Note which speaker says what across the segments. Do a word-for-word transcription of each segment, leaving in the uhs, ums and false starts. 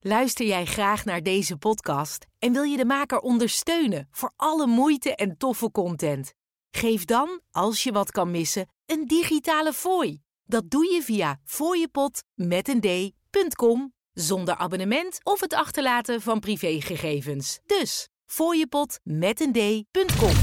Speaker 1: Luister jij graag naar deze podcast en wil je de maker ondersteunen voor alle moeite en toffe content? Geef dan, als je wat kan missen, een digitale fooi. Dat doe je via fooiepot met een d punt com zonder abonnement of het achterlaten van privégegevens. Dus fooiepot met een d punt com.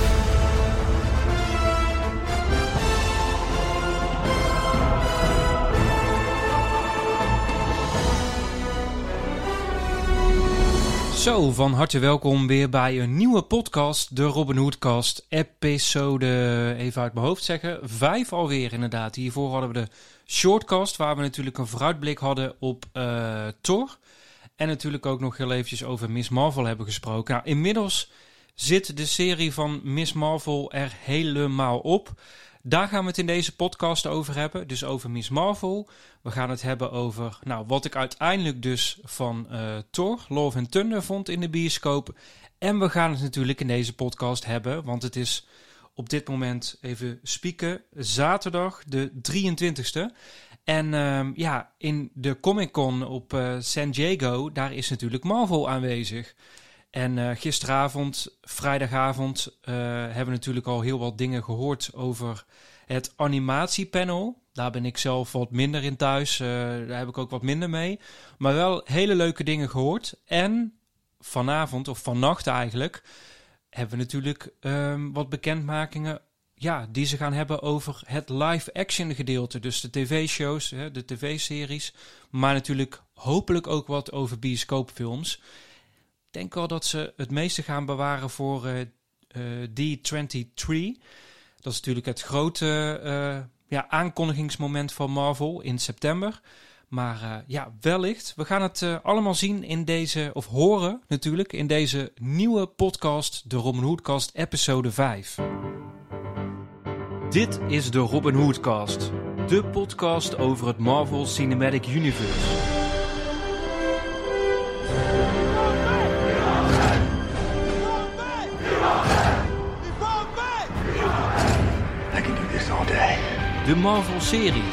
Speaker 2: Zo, van harte welkom weer bij een nieuwe podcast, de Robin Hoodcast, episode, even uit mijn hoofd zeggen, vijf alweer inderdaad. Hiervoor hadden we de shortcast, waar we natuurlijk een vooruitblik hadden op uh, Thor. En natuurlijk ook nog heel eventjes over Miss Marvel hebben gesproken. Nou, inmiddels zit de serie van Miss Marvel er helemaal op. Daar gaan we het in deze podcast over hebben, dus over Miss Marvel. We gaan het hebben over nou, wat ik uiteindelijk dus van uh, Thor, Love and Thunder vond in de bioscoop. En we gaan het natuurlijk in deze podcast hebben, want het is op dit moment, even spieken, zaterdag de drieëntwintigste. En uh, ja, in de Comic Con op uh, San Diego, daar is natuurlijk Marvel aanwezig. En uh, gisteravond, vrijdagavond, uh, hebben we natuurlijk al heel wat dingen gehoord over het animatiepanel. Daar ben ik zelf wat minder in thuis, uh, daar heb ik ook wat minder mee. Maar wel hele leuke dingen gehoord. En vanavond, of vannacht eigenlijk, hebben we natuurlijk um, wat bekendmakingen ja, die ze gaan hebben over het live-action gedeelte. Dus de tv-shows, de tv-series, maar natuurlijk hopelijk ook wat over bioscoopfilms. Ik denk wel dat ze het meeste gaan bewaren voor uh, uh, D drieëntwintig. Dat is natuurlijk het grote uh, ja, aankondigingsmoment van Marvel in september. Maar uh, ja, wellicht. We gaan het uh, allemaal zien in deze, of horen natuurlijk, in deze nieuwe podcast, de Robin Hoodcast, episode vijf. Dit is de Robin Hoodcast, de podcast over het Marvel Cinematic Universe. De Marvel-series.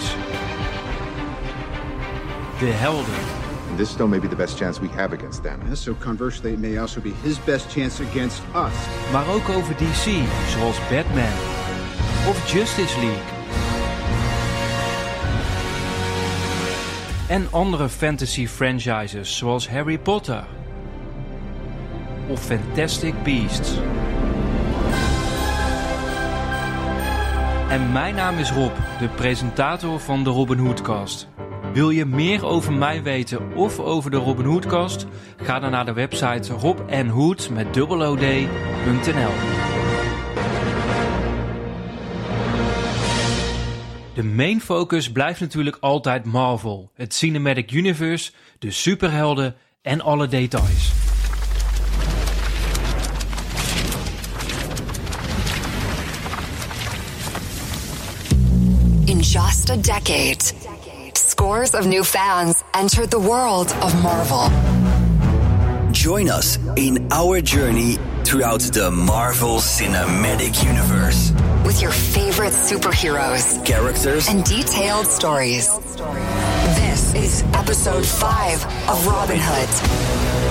Speaker 2: De helden.
Speaker 3: This still may be the best chance we have against Thanos.
Speaker 4: So conversely, it may also be his best chance against us.
Speaker 2: Maar ook over D C, zoals Batman of Justice League. En andere fantasy franchises, zoals Harry Potter of Fantastic Beasts. En mijn naam is Rob, de presentator van de Robin Hoodcast. Wil je meer over mij weten of over de Robin Hoodcast? Ga dan naar de website robandhood met dubbel o d punt n l. De main focus blijft natuurlijk altijd Marvel, het Cinematic Universe, de superhelden en alle details.
Speaker 5: In just a decade, scores of new fans entered the world of Marvel.
Speaker 6: Join us in our journey throughout the Marvel Cinematic Universe.
Speaker 5: With your favorite superheroes,
Speaker 6: characters,
Speaker 5: and detailed stories. This is episode five of Robin Hood.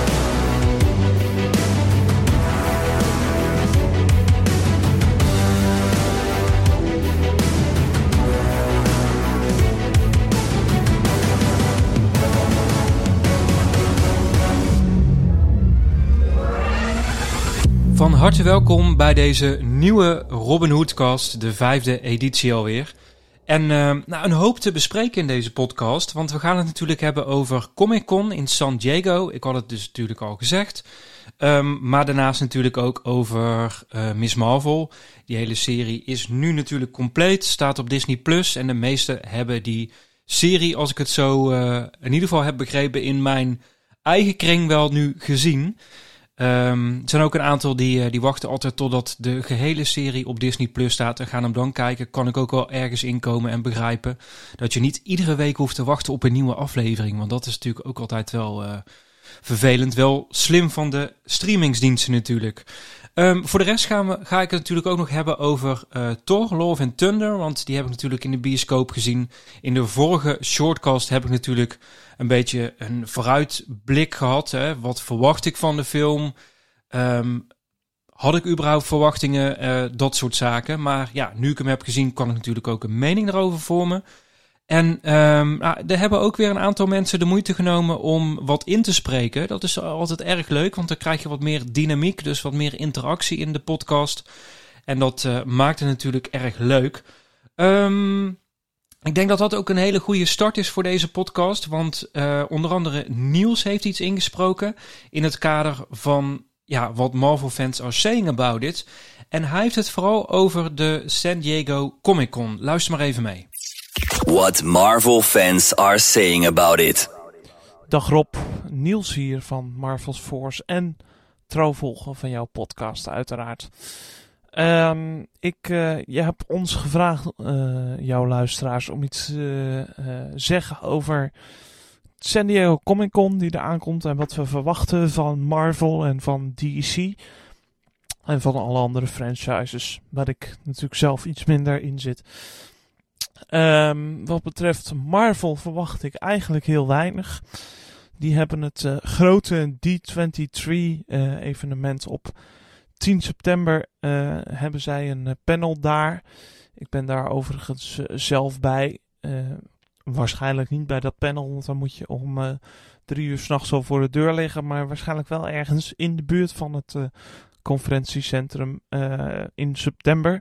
Speaker 2: Van harte welkom bij deze nieuwe Robin Hoodcast, de vijfde editie alweer. En uh, nou, een hoop te bespreken in deze podcast, want we gaan het natuurlijk hebben over Comic Con in San Diego. Ik had het dus natuurlijk al gezegd. Um, maar daarnaast natuurlijk ook over uh, Miss Marvel. Die hele serie is nu natuurlijk compleet, staat op Disney Plus. En de meesten hebben die serie, als ik het zo uh, in ieder geval heb begrepen, in mijn eigen kring wel nu gezien. Um, er zijn ook een aantal die, uh, die wachten altijd totdat de gehele serie op Disney Plus staat en gaan hem dan kijken. Kan ik ook wel ergens inkomen en begrijpen dat je niet iedere week hoeft te wachten op een nieuwe aflevering. Want dat is natuurlijk ook altijd wel uh, vervelend. Wel slim van de streamingsdiensten natuurlijk. Um, voor de rest gaan we, ga ik het natuurlijk ook nog hebben over uh, Thor, Love and Thunder. Want die heb ik natuurlijk in de bioscoop gezien. In de vorige shortcast heb ik natuurlijk een beetje een vooruitblik gehad. Hè. Wat verwacht ik van de film? Um, had ik überhaupt verwachtingen? Uh, dat soort zaken. Maar ja, nu ik hem heb gezien, kan ik natuurlijk ook een mening erover vormen. En um, nou, er hebben ook weer een aantal mensen de moeite genomen om wat in te spreken. Dat is altijd erg leuk, want dan krijg je wat meer dynamiek, dus wat meer interactie in de podcast. En dat uh, maakt het natuurlijk erg leuk. Um, ik denk dat dat ook een hele goede start is voor deze podcast, want uh, onder andere Niels heeft iets ingesproken in het kader van ja, wat Marvel fans are saying about it. En hij heeft het vooral over de San Diego Comic Con. Luister maar even mee.
Speaker 6: What Marvel fans are saying about it.
Speaker 7: Dag Rob, Niels hier van Marvel's Force en trouwvolger van jouw podcast uiteraard. Um, ik, uh, je hebt ons gevraagd, uh, jouw luisteraars, om iets te uh, uh, zeggen over San Diego Comic Con die er aankomt en wat we verwachten van Marvel en van D C en van alle andere franchises, waar ik natuurlijk zelf iets minder in zit. Um, wat betreft Marvel verwacht ik eigenlijk heel weinig. Die hebben het uh, grote D drieëntwintig uh, evenement op tien september. Uh, hebben zij een uh, panel daar. Ik ben daar overigens uh, zelf bij. Uh, waarschijnlijk niet bij dat panel, want dan moet je om uh, drie uur 's nachts al voor de deur liggen. Maar waarschijnlijk wel ergens in de buurt van het uh, conferentiecentrum uh, in september.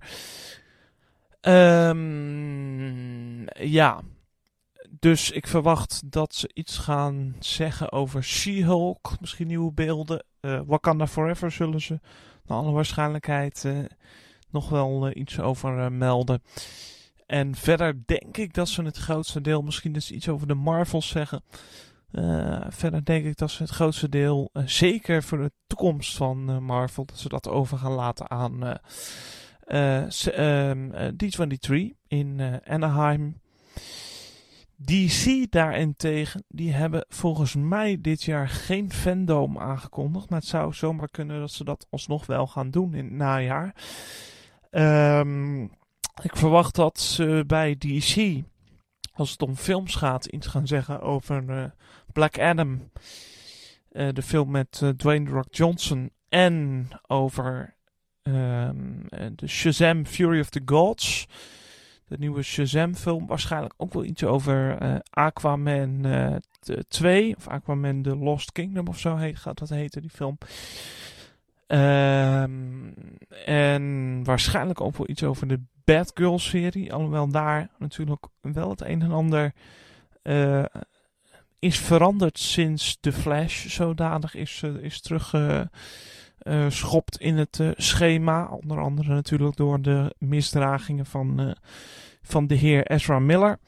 Speaker 7: Um, ja, dus ik verwacht dat ze iets gaan zeggen over She-Hulk, misschien nieuwe beelden. Uh, Wakanda Forever zullen ze naar alle waarschijnlijkheid uh, nog wel uh, iets over uh, melden. En verder denk ik dat ze het grootste deel, misschien dus iets over de Marvels zeggen. Uh, verder denk ik dat ze het grootste deel, uh, zeker voor de toekomst van uh, Marvel, dat ze dat over gaan laten aan Uh, Uh, um, uh, D drieëntwintig in uh, Anaheim. D C daarentegen, die hebben volgens mij dit jaar geen fandom aangekondigd. Maar het zou zomaar kunnen dat ze dat alsnog wel gaan doen in het najaar. Um, ik verwacht dat ze bij D C, als het om films gaat, iets gaan zeggen over uh, Black Adam. Uh, de film met uh, Dwayne The Rock Johnson. En over Um, de Shazam Fury of the Gods. De nieuwe Shazam film. Waarschijnlijk ook wel iets over uh, Aquaman uh, twee. Of Aquaman The Lost Kingdom of zo heet, gaat dat heten, die film. Um, en waarschijnlijk ook wel iets over de Batgirl serie. Alhoewel daar natuurlijk wel het een en ander uh, is veranderd sinds The Flash zodanig is, uh, is terug Uh, Uh, schopt in het uh, schema. Onder andere natuurlijk door de misdragingen van, uh, van de heer Ezra Miller.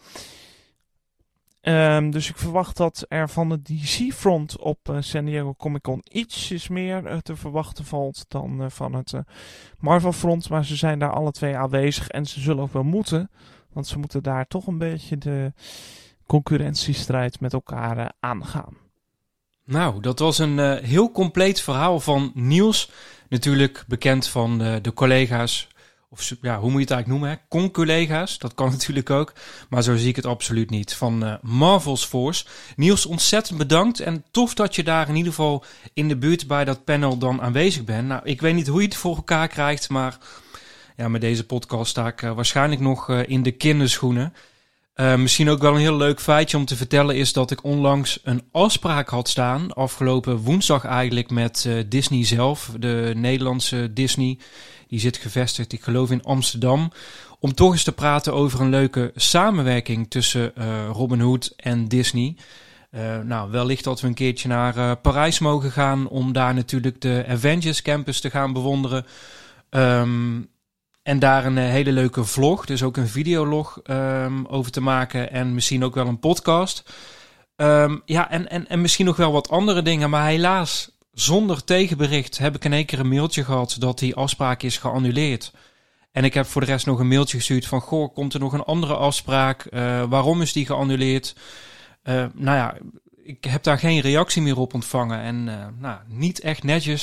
Speaker 7: Um, dus ik verwacht dat er van de D C-front op uh, San Diego Comic Con ietsjes meer uh, te verwachten valt dan uh, van het uh, Marvel-front. Maar ze zijn daar alle twee aanwezig en ze zullen ook wel moeten. Want ze moeten daar toch een beetje de concurrentiestrijd met elkaar uh, aangaan.
Speaker 2: Nou, dat was een uh, heel compleet verhaal van Niels. Natuurlijk bekend van uh, de collega's, of ja, hoe moet je het eigenlijk noemen? Hè? Con-collega's, dat kan natuurlijk ook. Maar zo zie ik het absoluut niet. Van uh, Marvel's Force. Niels, ontzettend bedankt. En tof dat je daar in ieder geval in de buurt bij dat panel dan aanwezig bent. Nou, ik weet niet hoe je het voor elkaar krijgt, maar ja, met deze podcast sta ik uh, waarschijnlijk nog uh, in de kinderschoenen. Uh, misschien ook wel een heel leuk feitje om te vertellen is dat ik onlangs een afspraak had staan, afgelopen woensdag eigenlijk, met uh, Disney zelf, de Nederlandse Disney. Die zit gevestigd, ik geloof in Amsterdam, om toch eens te praten over een leuke samenwerking tussen uh, Robin Hood en Disney. Uh, nou, wellicht dat we een keertje naar uh, Parijs mogen gaan om daar natuurlijk de Avengers Campus te gaan bewonderen. Um, En daar een uh, hele leuke vlog, dus ook een videolog um, over te maken. En misschien ook wel een podcast. Um, ja, en, en, en misschien nog wel wat andere dingen. Maar helaas, zonder tegenbericht heb ik in één keer een mailtje gehad dat die afspraak is geannuleerd. En ik heb voor de rest nog een mailtje gestuurd van, goh, komt er nog een andere afspraak? Uh, waarom is die geannuleerd? Uh, nou ja, ik heb daar geen reactie meer op ontvangen. En uh, nou, niet echt netjes.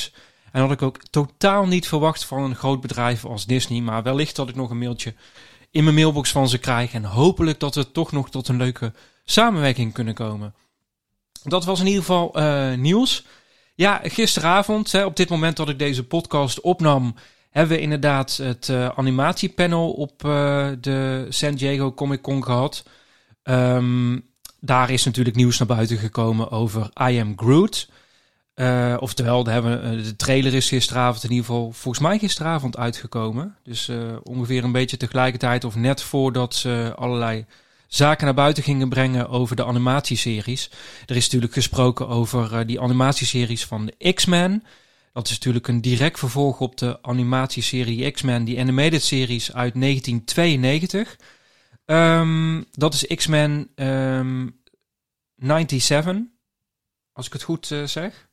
Speaker 2: En had ik ook totaal niet verwacht van een groot bedrijf als Disney. Maar wellicht dat ik nog een mailtje in mijn mailbox van ze krijg. En hopelijk dat we toch nog tot een leuke samenwerking kunnen komen. Dat was in ieder geval uh, nieuws. Ja, gisteravond, hè, op dit moment dat ik deze podcast opnam, hebben we inderdaad het uh, animatiepanel op uh, de San Diego Comic Con gehad. Um, daar is natuurlijk nieuws naar buiten gekomen over I Am Groot. Uh, oftewel, de, hebben, de trailer is gisteravond in ieder geval volgens mij gisteravond uitgekomen. Dus uh, ongeveer een beetje tegelijkertijd of net voordat ze allerlei zaken naar buiten gingen brengen over de animatieseries. Er is natuurlijk gesproken over uh, die animatieseries van de X-Men. Dat is natuurlijk een direct vervolg op de animatieserie X-Men, die animated series uit negentien tweeënnegentig. Um, dat is X-Men um, zevenennegentig, als ik het goed uh, zeg.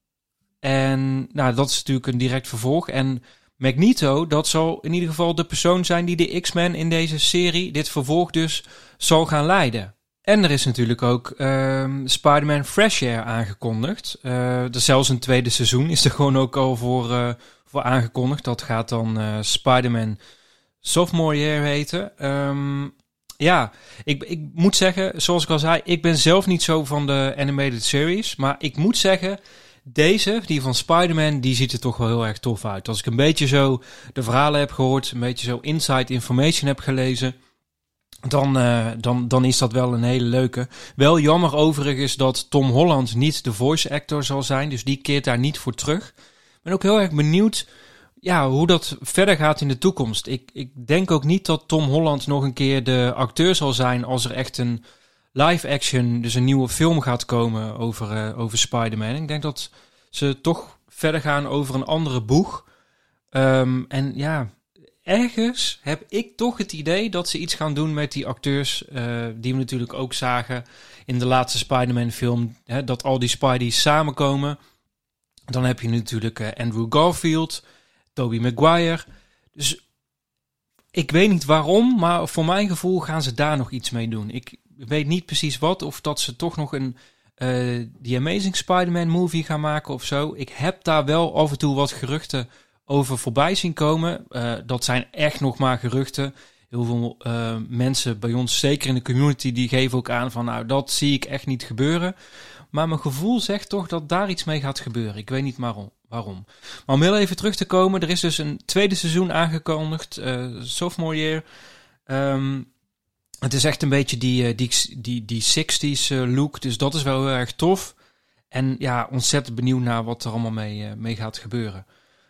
Speaker 2: En nou, dat is natuurlijk een direct vervolg. En Magneto, dat zal in ieder geval de persoon zijn die de X-Men in deze serie, dit vervolg dus, zal gaan leiden. En er is natuurlijk ook um, Spider-Man Fresh Air aangekondigd. Uh, er zelfs een tweede seizoen is er gewoon ook al voor, uh, voor aangekondigd. Dat gaat dan uh, Spider-Man Sophomore Year heten. Um, ja, ik, ik moet zeggen, zoals ik al zei, ik ben zelf niet zo van de animated series. Maar ik moet zeggen, deze, die van Spider-Man, die ziet er toch wel heel erg tof uit. Als ik een beetje zo de verhalen heb gehoord, een beetje zo inside information heb gelezen, Dan, uh, dan, dan is dat wel een hele leuke. Wel jammer overigens dat Tom Holland niet de voice actor zal zijn. Dus die keert daar niet voor terug. Ik ben ook heel erg benieuwd ja, hoe dat verder gaat in de toekomst. Ik, ik denk ook niet dat Tom Holland nog een keer de acteur zal zijn als er echt een live action, dus een nieuwe film gaat komen over, uh, over Spider-Man. Ik denk dat ze toch verder gaan over een andere boeg. Um, en ja, ergens heb ik toch het idee dat ze iets gaan doen met die acteurs, uh, die we natuurlijk ook zagen in de laatste Spider-Man film, hè, dat al die Spideys samenkomen. Dan heb je natuurlijk uh, Andrew Garfield, Tobey Maguire. Dus ik weet niet waarom, maar voor mijn gevoel gaan ze daar nog iets mee doen. Ik weet niet precies wat, of dat ze toch nog een uh, The Amazing Spider-Man movie gaan maken of zo. Ik heb daar wel af en toe wat geruchten over voorbij zien komen. Uh, dat zijn echt nog maar geruchten. Heel veel uh, mensen bij ons, zeker in de community, die geven ook aan van nou, dat zie ik echt niet gebeuren. Maar mijn gevoel zegt toch dat daar iets mee gaat gebeuren. Ik weet niet waarom. waarom. Maar om heel even terug te komen, er is dus een tweede seizoen aangekondigd, uh, Sophomore Year. Um, het is echt een beetje die, die, die, die zestig's look, dus dat is wel heel erg tof. En ja, ontzettend benieuwd naar wat er allemaal mee, uh, mee gaat gebeuren.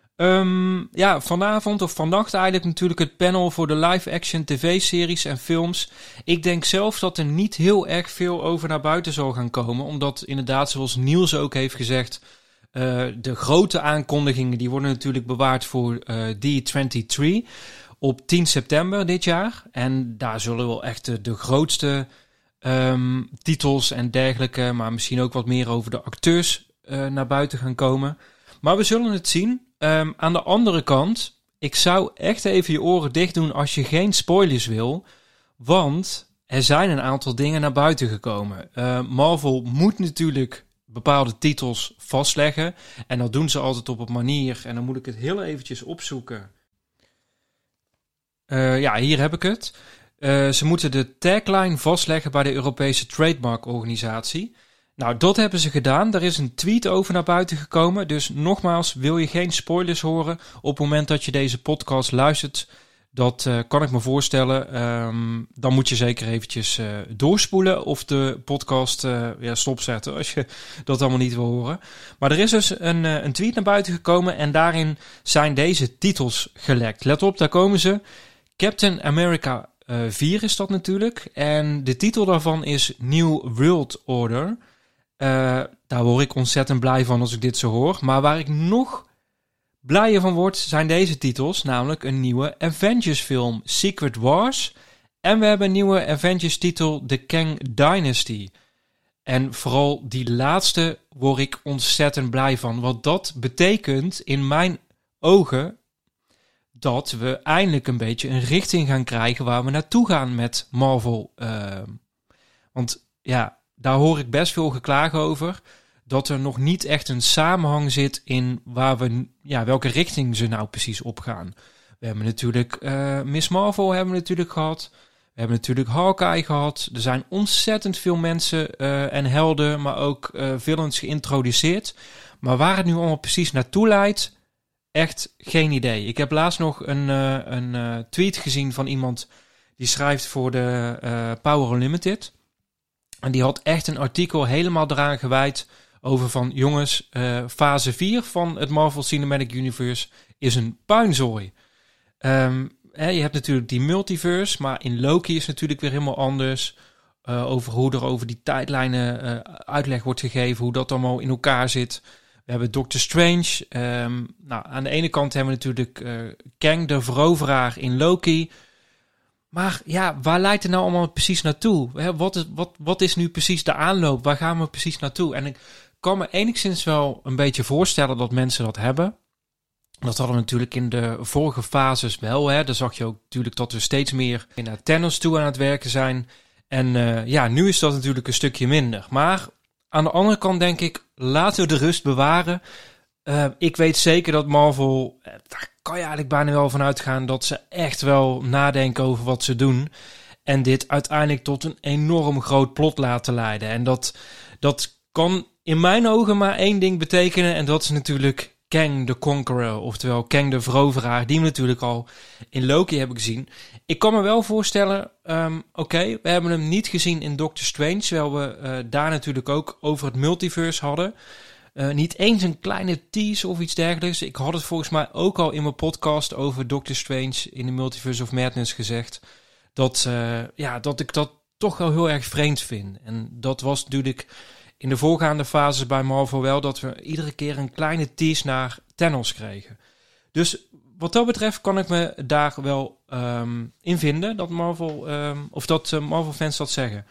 Speaker 2: Um, ja, vanavond of vannacht eigenlijk natuurlijk het panel voor de live-action tv-series en films. Ik denk zelf dat er niet heel erg veel over naar buiten zal gaan komen. Omdat inderdaad, zoals Niels ook heeft gezegd, uh, de grote aankondigingen die worden natuurlijk bewaard voor uh, D drieëntwintig op tien september dit jaar. En daar zullen wel echt de, de grootste um, titels en dergelijke, maar misschien ook wat meer over de acteurs uh, naar buiten gaan komen. Maar we zullen het zien. Um, aan de andere kant, ik zou echt even je oren dicht doen als je geen spoilers wil. Want er zijn een aantal dingen naar buiten gekomen. Uh, Marvel moet natuurlijk bepaalde titels vastleggen. En dat doen ze altijd op een manier. En dan moet ik het heel eventjes opzoeken. Uh, ja, hier heb ik het. Uh, ze moeten de tagline vastleggen bij de Europese Trademark Organisatie. Nou, dat hebben ze gedaan. Er is een tweet over naar buiten gekomen. Dus nogmaals, wil je geen spoilers horen op het moment dat je deze podcast luistert, dat uh, kan ik me voorstellen. Um, dan moet je zeker eventjes uh, doorspoelen of de podcast uh, ja, stopzetten als je dat allemaal niet wil horen. Maar er is dus een, uh, een tweet naar buiten gekomen en daarin zijn deze titels gelekt. Let op, daar komen ze. Captain America uh, vier is dat natuurlijk. En de titel daarvan is New World Order. Uh, daar word ik ontzettend blij van als ik dit zo hoor. Maar waar ik nog blijer van word, zijn deze titels. Namelijk een nieuwe Avengers film, Secret Wars. En we hebben een nieuwe Avengers titel, The Kang Dynasty. En vooral die laatste word ik ontzettend blij van. Want dat betekent in mijn ogen dat we eindelijk een beetje een richting gaan krijgen waar we naartoe gaan met Marvel. Uh, want ja, daar hoor ik best veel geklaag over. dat er nog niet echt een samenhang zit in waar we, ja, welke richting ze nou precies opgaan. We hebben natuurlijk uh, Miss Marvel hebben we natuurlijk gehad. We hebben natuurlijk Hawkeye gehad. Er zijn ontzettend veel mensen uh, en helden, maar ook uh, villains geïntroduceerd. Maar waar het nu allemaal precies naartoe leidt, echt geen idee. Ik heb laatst nog een, uh, een uh, tweet gezien van iemand die schrijft voor de uh, Power Unlimited. En die had echt een artikel helemaal eraan gewijd over van, jongens, uh, fase vier van het Marvel Cinematic Universe is een puinzooi. Um, hè, je hebt natuurlijk die multiverse, maar in Loki is natuurlijk weer helemaal anders. Uh, over hoe er over die tijdlijnen uh, uitleg wordt gegeven, hoe dat allemaal in elkaar zit. We hebben Doctor Strange. Um, nou, aan de ene kant hebben we natuurlijk uh, Kang, de veroveraar in Loki. Maar ja, waar leidt het nou allemaal precies naartoe? Hè, wat, is, wat, wat is nu precies de aanloop? Waar gaan we precies naartoe? En ik kan me enigszins wel een beetje voorstellen dat mensen dat hebben. Dat hadden we natuurlijk in de vorige fases wel. Hè. Daar zag je ook natuurlijk dat we steeds meer naar Thanos toe aan het werken zijn. En uh, ja, nu is dat natuurlijk een stukje minder. Maar aan de andere kant denk ik, laten we de rust bewaren. Uh, ik weet zeker dat Marvel, uh, daar kan je eigenlijk bijna wel van uitgaan dat ze echt wel nadenken over wat ze doen. En dit uiteindelijk tot een enorm groot plot laten leiden. En dat, dat kan in mijn ogen maar één ding betekenen. En dat is natuurlijk Kang the Conqueror, oftewel Kang de veroveraar, die we natuurlijk al in Loki hebben gezien. Ik kan me wel voorstellen, um, oké, okay, we hebben hem niet gezien in Doctor Strange, terwijl we uh, daar natuurlijk ook over het multiverse hadden. Uh, niet eens een kleine tease of iets dergelijks. Ik had het volgens mij ook al in mijn podcast over Doctor Strange in the Multiverse of Madness gezegd, dat, uh, ja, dat ik dat toch wel heel erg vreemd vind. En dat was natuurlijk in de voorgaande fases bij Marvel wel, dat we iedere keer een kleine tease naar Thanos kregen. Dus wat dat betreft kan ik me daar wel um, in vinden, dat Marvel, um, of dat uh, Marvel fans dat zeggen.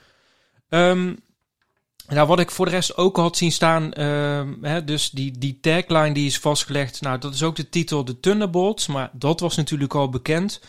Speaker 2: Um, nou, wat ik voor de rest ook had zien staan, um, hè, dus die, die tagline die is vastgelegd, nou, dat is ook de titel de Thunderbolts, maar dat was natuurlijk al bekend.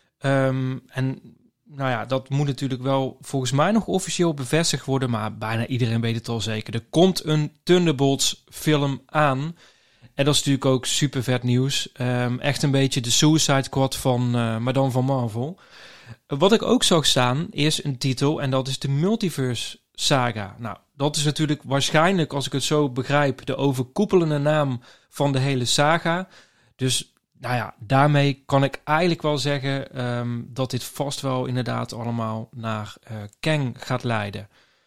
Speaker 2: Um, en nou ja, dat moet natuurlijk wel volgens mij nog officieel bevestigd worden, maar bijna iedereen weet het al zeker. Er komt een Thunderbolts film aan. En dat is natuurlijk ook super vet nieuws. Um, echt een beetje de Suicide Squad van, uh, maar dan van Marvel. Uh, wat ik ook zag staan is een titel en dat is de Multiverse Saga. Nou, dat is natuurlijk waarschijnlijk, als ik het zo begrijp, de overkoepelende naam van de hele saga. Dus nou ja, daarmee kan ik eigenlijk wel zeggen um, dat dit vast wel inderdaad allemaal naar uh, Kang gaat leiden.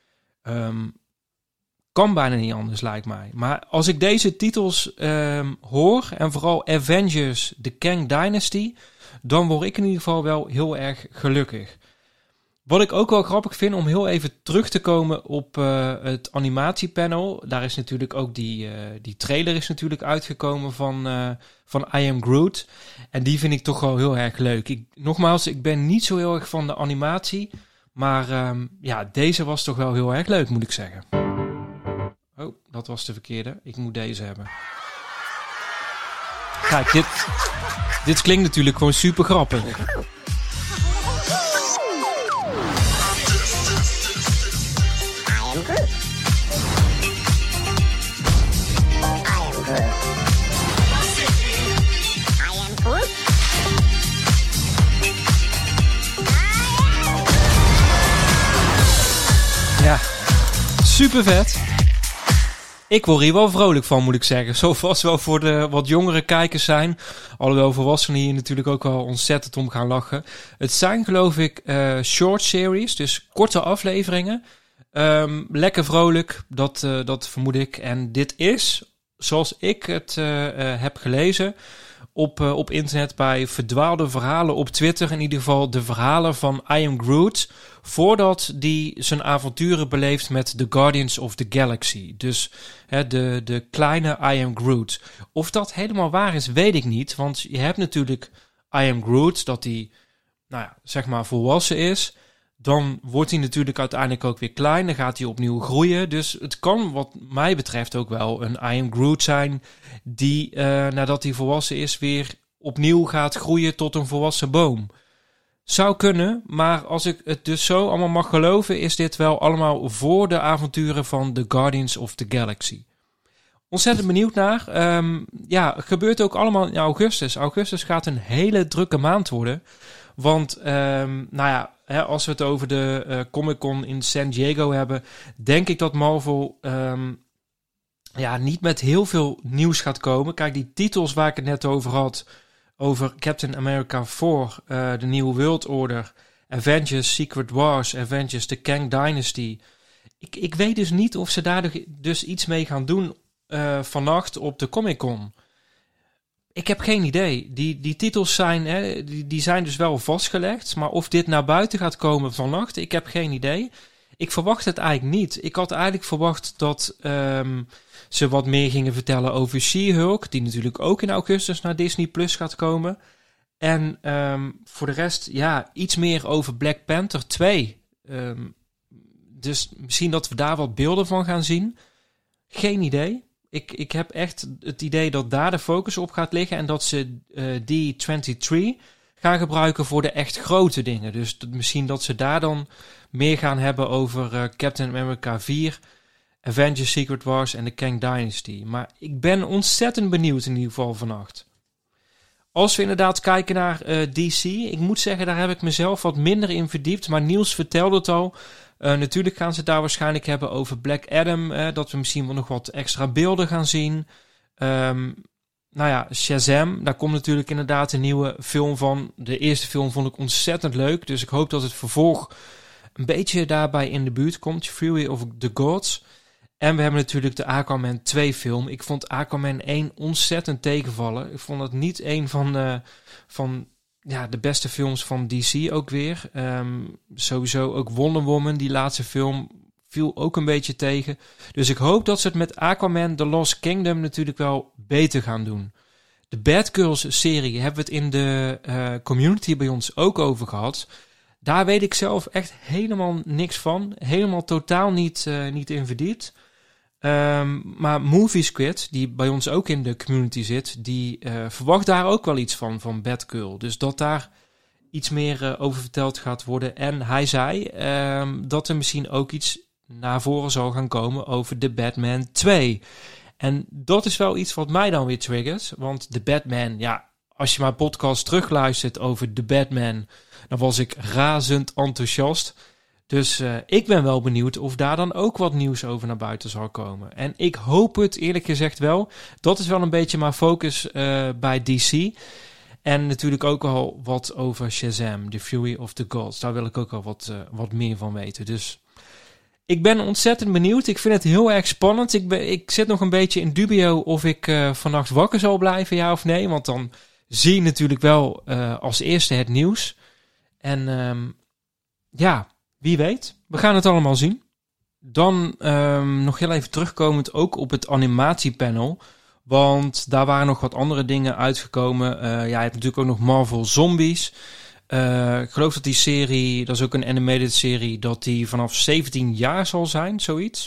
Speaker 2: Um, kan bijna niet anders, lijkt mij. Maar als ik deze titels um, hoor, en vooral Avengers, The Kang Dynasty, dan word ik in ieder geval wel heel erg gelukkig. Wat ik ook wel grappig vind om heel even terug te komen op uh, het animatiepanel. Daar is natuurlijk ook die, uh, die trailer is natuurlijk uitgekomen van, uh, van I Am Groot. En die vind ik toch wel heel erg leuk. Ik, nogmaals, ik ben niet zo heel erg van de animatie. Maar um, ja, deze was toch wel heel erg leuk, moet ik zeggen. Oh, dat was de verkeerde. Ik moet deze hebben. Kijk, dit, dit klinkt natuurlijk gewoon super grappig. Ja, super vet. Ik word hier wel vrolijk van, moet ik zeggen. Zo vast wel voor de wat jongere kijkers zijn. Alhoewel volwassenen hier natuurlijk ook wel ontzettend om gaan lachen. Het zijn geloof ik uh, short series, dus korte afleveringen. Um, lekker vrolijk, dat, uh, dat vermoed ik. En dit is, zoals ik het uh, uh, heb gelezen op, uh, op internet bij verdwaalde verhalen op Twitter. In ieder geval de verhalen van I Am Groot, voordat die zijn avonturen beleeft met The Guardians of the Galaxy. Dus hè, de, de kleine I Am Groot. Of dat helemaal waar is, weet ik niet. Want je hebt natuurlijk I Am Groot, dat hij, nou ja, zeg maar volwassen is. Dan wordt hij natuurlijk uiteindelijk ook weer klein. Dan gaat hij opnieuw groeien. Dus het kan wat mij betreft ook wel een I Am Groot zijn die, uh, nadat hij volwassen is, weer opnieuw gaat groeien tot een volwassen boom. Zou kunnen, maar als ik het dus zo allemaal mag geloven, is dit wel allemaal voor de avonturen van The Guardians of the Galaxy. ontzettend benieuwd naar. Um, ja, het gebeurt ook allemaal in augustus. Augustus gaat een hele drukke maand worden. Want, um, nou ja, hè, als we het over de uh, Comic-Con in San Diego hebben, denk ik dat Marvel um, ja, niet met heel veel nieuws gaat komen. Kijk, die titels waar ik het net over had, over Captain America vier, uh, de nieuwe World Order, Avengers Secret Wars, Avengers The Kang Dynasty. Ik, ik weet dus niet of ze daar dus iets mee gaan doen uh, vannacht op de Comic-Con. Ik heb geen idee. Die, die titels zijn, hè, die, die zijn dus wel vastgelegd. Maar of dit naar buiten gaat komen vannacht, ik heb geen idee. Ik verwacht het eigenlijk niet. Ik had eigenlijk verwacht dat um, ze wat meer gingen vertellen over She-Hulk, die natuurlijk ook in augustus naar Disney Plus gaat komen. En um, voor de rest, ja, iets meer over Black Panther twee. Um, dus misschien dat we daar wat beelden van gaan zien. Geen idee. Ik, ik heb echt het idee dat daar de focus op gaat liggen en dat ze uh, D drieëntwintig gaan gebruiken voor de echt grote dingen. Dus dat, misschien dat ze daar dan meer gaan hebben over uh, Captain America vier, Avengers Secret Wars en de Kang Dynasty. Maar ik ben ontzettend benieuwd in ieder geval vannacht. Als we inderdaad kijken naar uh, D C, ik moet zeggen, daar heb ik mezelf wat minder in verdiept. Maar Niels vertelde het al. Uh, natuurlijk gaan ze het daar waarschijnlijk hebben over Black Adam. Uh, dat we misschien wel nog wat extra beelden gaan zien. Um, nou ja, Shazam. Daar komt natuurlijk inderdaad een nieuwe film van. De eerste film vond ik ontzettend leuk. Dus ik hoop dat het vervolg een beetje daarbij in de buurt komt. Fury of the Gods. En we hebben natuurlijk de Aquaman twee film. Ik vond Aquaman één ontzettend tegenvallen. Ik vond het niet een van, uh, van ja, de beste films van D C ook weer. Um, sowieso ook Wonder Woman, die laatste film, viel ook een beetje tegen. Dus ik hoop dat ze het met Aquaman The Lost Kingdom natuurlijk wel beter gaan doen. De Batgirls serie hebben we het in de uh, community bij ons ook over gehad. Daar weet ik zelf echt helemaal niks van. Helemaal totaal niet, uh, niet in verdiept. Um, maar Movie Squid, die bij ons ook in de community zit, die uh, verwacht daar ook wel iets van, van Batgirl. Dus dat daar iets meer uh, over verteld gaat worden. En hij zei um, dat er misschien ook iets naar voren zal gaan komen over de Batman twee. En dat is wel iets wat mij dan weer triggert. Want de Batman, ja, als je mijn podcast terugluistert over de Batman, dan was ik razend enthousiast. Dus uh, ik ben wel benieuwd of daar dan ook wat nieuws over naar buiten zal komen. En ik hoop het eerlijk gezegd wel. Dat is wel een beetje mijn focus uh, bij D C. En natuurlijk ook al wat over Shazam, The Fury of the Gods. Daar wil ik ook al wat, uh, wat meer van weten. Dus ik ben ontzettend benieuwd. Ik vind het heel erg spannend. Ik, ben, ik zit nog een beetje in dubio of ik uh, vannacht wakker zal blijven, ja of nee. Want dan zie je natuurlijk wel uh, als eerste het nieuws. En um, ja, wie weet. We gaan het allemaal zien. Dan um, nog heel even terugkomend ook op het animatiepanel. Want daar waren nog wat andere dingen uitgekomen. Uh, ja, je hebt natuurlijk ook nog Marvel Zombies. Uh, ik geloof dat die serie, dat is ook een animated serie, dat die vanaf zeventien jaar zal zijn, zoiets.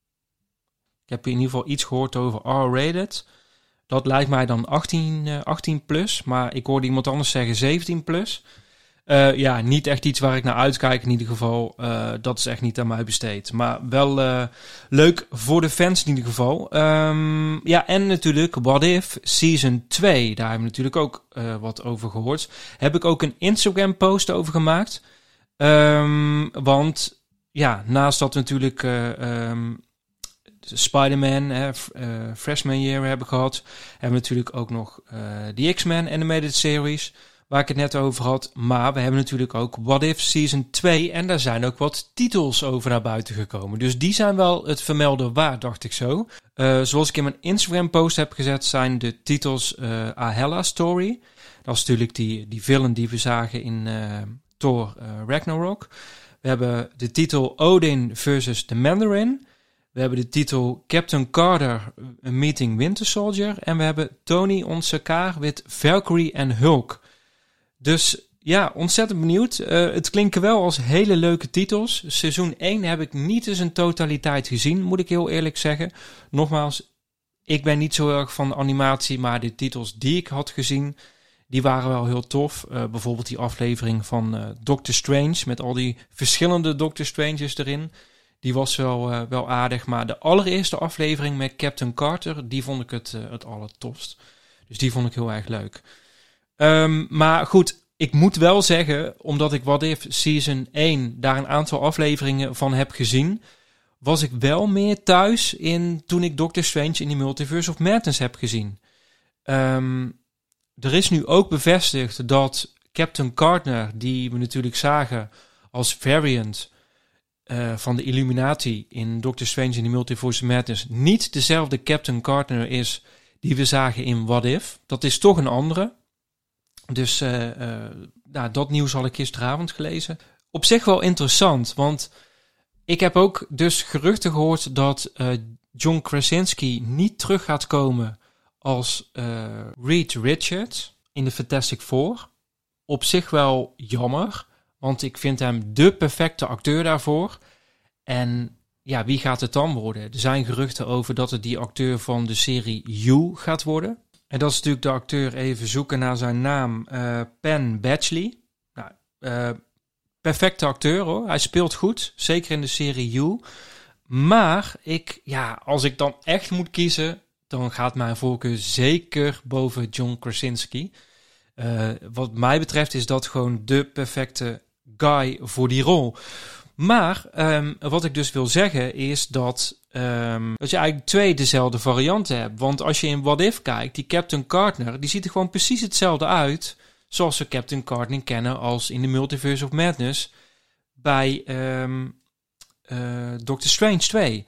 Speaker 2: Ik heb in ieder geval iets gehoord over R-rated. Dat lijkt mij dan achttien, uh, achttien plus, maar ik hoorde iemand anders zeggen zeventien plus. Uh, ja, niet echt iets waar ik naar uitkijk in ieder geval. Uh, dat is echt niet aan mij besteed. Maar wel uh, leuk voor de fans in ieder geval. Um, ja, en natuurlijk What If Season twee. Daar hebben we natuurlijk ook uh, wat over gehoord. Heb ik ook een Instagram post over gemaakt. Um, want ja, naast dat we natuurlijk uh, um, Spider-Man, hè, uh, Freshman Year hebben gehad, hebben we natuurlijk ook nog uh, de X-Men Animated Series, waar ik het net over had. Maar we hebben natuurlijk ook What If Season twee. En daar zijn ook wat titels over naar buiten gekomen. Dus die zijn wel het vermelden waard, dacht ik zo. Uh, zoals ik in mijn Instagram post heb gezet, zijn de titels uh, Ahella Story. Dat is natuurlijk die, die villain die we zagen in uh, Thor uh, Ragnarok. We hebben de titel Odin versus the Mandarin. We hebben de titel Captain Carter Meeting Winter Soldier. En we hebben Tony on Sakaar with Valkyrie en Hulk. Dus ja, ontzettend benieuwd. Uh, het klinken wel als hele leuke titels. Seizoen één heb ik niet eens in totaliteit gezien, moet ik heel eerlijk zeggen. Nogmaals, ik ben niet zo erg van animatie, maar de titels die ik had gezien, die waren wel heel tof. Uh, bijvoorbeeld die aflevering van uh, Doctor Strange, met al die verschillende Doctor Stranges erin. Die was wel, uh, wel aardig. Maar de allereerste aflevering met Captain Carter, die vond ik het, uh, het allertofst. Dus die vond ik heel erg leuk. Um, maar goed, ik moet wel zeggen, omdat ik What If Season één daar een aantal afleveringen van heb gezien, was ik wel meer thuis in toen ik Doctor Strange in the Multiverse of Madness heb gezien. Um, er is nu ook bevestigd dat Captain Carter, die we natuurlijk zagen als variant uh, van de Illuminati in Doctor Strange in the Multiverse of Madness, niet dezelfde Captain Carter is die we zagen in What If. Dat is toch een andere. Dus uh, uh, nou, dat nieuws had ik gisteravond gelezen. Op zich wel interessant, want ik heb ook dus geruchten gehoord dat uh, John Krasinski niet terug gaat komen als uh, Reed Richards in de Fantastic Four. Op zich wel jammer, want ik vind hem de perfecte acteur daarvoor. En ja, wie gaat het dan worden? Er zijn geruchten over dat het die acteur van de serie You gaat worden. En dat is natuurlijk de acteur, even zoeken naar zijn naam, uh, Penn Badgley. Nou, uh, perfecte acteur hoor, hij speelt goed, zeker in de serie You. Maar ik, ja, als ik dan echt moet kiezen, dan gaat mijn voorkeur zeker boven John Krasinski. Uh, wat mij betreft is dat gewoon de perfecte guy voor die rol. Maar um, wat ik dus wil zeggen is dat, um, dat je eigenlijk twee dezelfde varianten hebt. Want als je in What If kijkt, die Captain Carter, die ziet er gewoon precies hetzelfde uit zoals we Captain Carter kennen als in de Multiverse of Madness bij um, uh, Doctor Strange twee.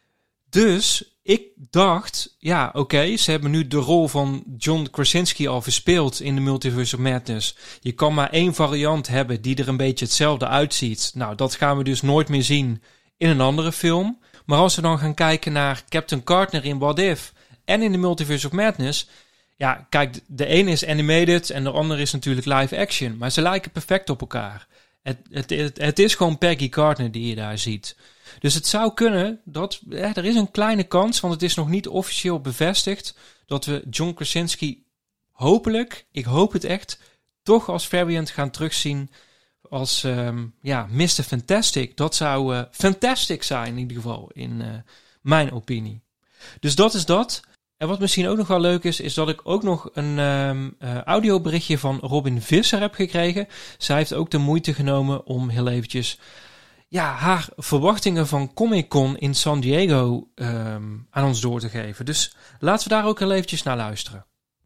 Speaker 2: Dus ik dacht, ja oké, okay, ze hebben nu de rol van John Krasinski al verspeeld in de Multiverse of Madness. Je kan maar één variant hebben die er een beetje hetzelfde uitziet. Nou, dat gaan we dus nooit meer zien in een andere film. Maar als we dan gaan kijken naar Captain Carter in What If en in de Multiverse of Madness, ja, kijk, de ene is animated en de andere is natuurlijk live action. Maar ze lijken perfect op elkaar. Het, het, het, het is gewoon Peggy Carter die je daar ziet. Dus het zou kunnen dat, ja, er is een kleine kans, want het is nog niet officieel bevestigd, dat we John Krasinski hopelijk, ik hoop het echt, toch als variant gaan terugzien als um, ja, mister Fantastic. Dat zou uh, fantastic zijn in ieder geval, in uh, mijn opinie. Dus dat is dat. En wat misschien ook nog wel leuk is, is dat ik ook nog een um, uh, audioberichtje van Robin Visser heb gekregen. Zij heeft ook de moeite genomen om heel eventjes ja, haar verwachtingen van Comic-Con in San Diego um, aan ons door te geven. Dus laten we daar ook heel eventjes naar luisteren.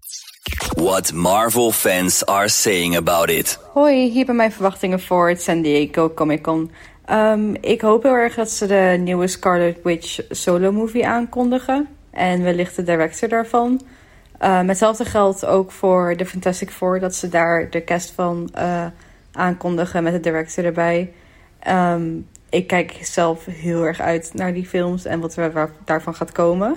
Speaker 6: What Marvel fans are saying about it.
Speaker 8: Hoi, hier bij mijn verwachtingen voor het San Diego Comic-Con. Um, ik hoop heel erg dat ze de nieuwe Scarlet Witch solo movie aankondigen. En wellicht de director daarvan. Uh, met hetzelfde geldt ook voor de Fantastic Four, dat ze daar de cast van uh, aankondigen met de director erbij. Um, ik kijk zelf heel erg uit naar die films en wat er waar, daarvan gaat komen.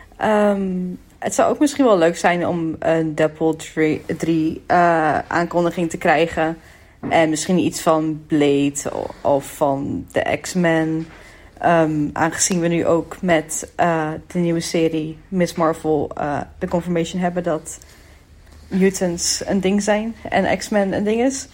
Speaker 8: Um, het zou ook misschien wel leuk zijn om een Deadpool drie uh, aankondiging te krijgen. En misschien iets van Blade of, of van de X-Men. Um, aangezien we nu ook met uh, de nieuwe serie Miss Marvel uh, de confirmation hebben dat mutants een ding zijn en X-Men een ding is.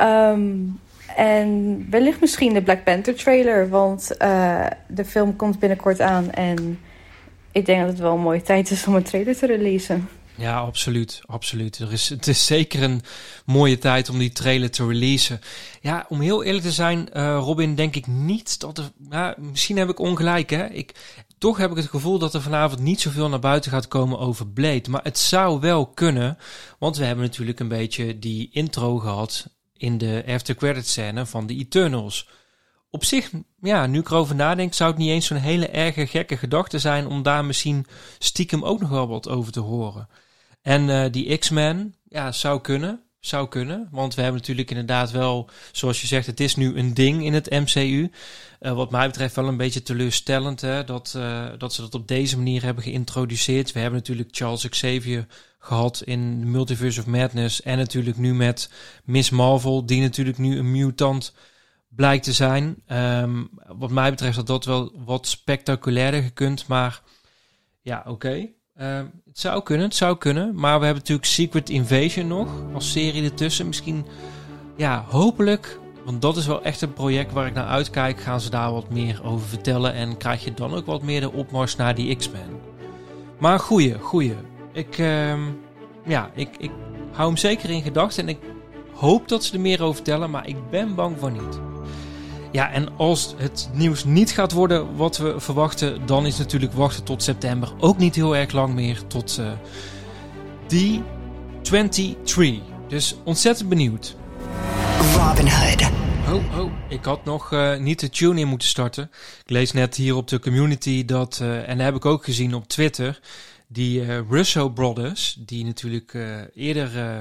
Speaker 8: Um, en wellicht misschien de Black Panther trailer, want uh, de film komt binnenkort aan en ik denk dat het wel een mooie tijd is om een trailer te releasen.
Speaker 2: Ja, absoluut. absoluut. Er is, het is zeker een mooie tijd om die trailer te releasen. Ja, om heel eerlijk te zijn, uh, Robin, denk ik niet dat er... Ja, misschien heb ik ongelijk, hè. Ik, toch heb ik het gevoel dat er vanavond niet zoveel naar buiten gaat komen over Blade. Maar het zou wel kunnen, want we hebben natuurlijk een beetje die intro gehad in de after credit scène van de Eternals. Op zich, ja, nu ik erover nadenk, zou het niet eens zo'n hele erge gekke gedachte zijn om daar misschien stiekem ook nog wel wat over te horen. En uh, die X-Men, ja, zou kunnen, zou kunnen. Want we hebben natuurlijk inderdaad wel, zoals je zegt, het is nu een ding in het M C U. Uh, wat mij betreft wel een beetje teleurstellend, hè, dat, uh, dat ze dat op deze manier hebben geïntroduceerd. We hebben natuurlijk Charles Xavier gehad in The Multiverse of Madness. En natuurlijk nu met Miss Marvel, die natuurlijk nu een mutant blijkt te zijn. Um, wat mij betreft had dat wel wat spectaculairder gekund. Maar ja, oké. Okay. Um, het zou kunnen, het zou kunnen. Maar we hebben natuurlijk Secret Invasion nog als serie ertussen. Misschien, ja, hopelijk Want dat is wel echt een project waar ik naar uitkijk. Gaan ze daar wat meer over vertellen en krijg je dan ook wat meer de opmars naar die X-Men. Maar goeie, goeie. Ik, uh, ja, ik, ik hou hem zeker in gedachten en ik hoop dat ze er meer over vertellen, maar ik ben bang voor niet. Ja, en als het nieuws niet gaat worden wat we verwachten, dan is natuurlijk wachten tot september ook niet heel erg lang meer. Tot uh, D drieëntwintig. Dus ontzettend benieuwd.
Speaker 5: Robin Hood.
Speaker 2: Oh, oh, ik had nog uh, niet de tune in moeten starten. Ik lees net hier op de community dat, uh, en dat heb ik ook gezien op Twitter, die uh, Russo Brothers, die natuurlijk uh, eerder uh,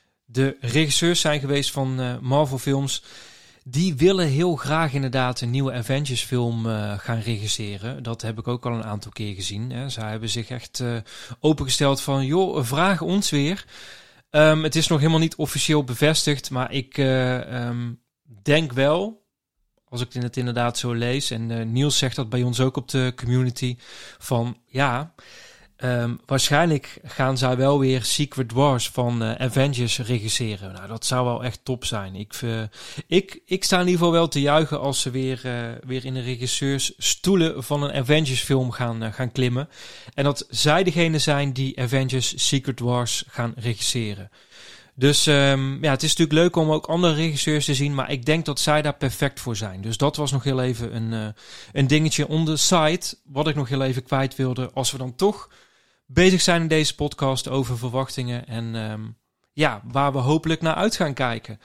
Speaker 2: de regisseurs zijn geweest van uh, Marvel films, die willen heel graag inderdaad een nieuwe Avengers film uh, gaan regisseren. Dat heb ik ook al een aantal keer gezien. Hè. Zij hebben zich echt uh, opengesteld van, joh, vraag ons weer. Um, het is nog helemaal niet officieel bevestigd, maar ik uh, um, denk wel, als ik het inderdaad zo lees, en uh, Niels zegt dat bij ons ook op de community, van ja, um, waarschijnlijk gaan zij wel weer Secret Wars van uh, Avengers regisseren. Nou, dat zou wel echt top zijn. Ik, uh, ik, ik sta in ieder geval wel te juichen als ze weer, uh, weer in de regisseursstoelen van een Avengers film gaan, uh, gaan klimmen. En dat zij degene zijn die Avengers Secret Wars gaan regisseren. Dus um, ja, het is natuurlijk leuk om ook andere regisseurs te zien, maar ik denk dat zij daar perfect voor zijn. Dus dat was nog heel even een, uh, een dingetje on the side, wat ik nog heel even kwijt wilde. Als we dan toch bezig zijn in deze podcast over verwachtingen en um, ja, waar we hopelijk naar uit gaan kijken.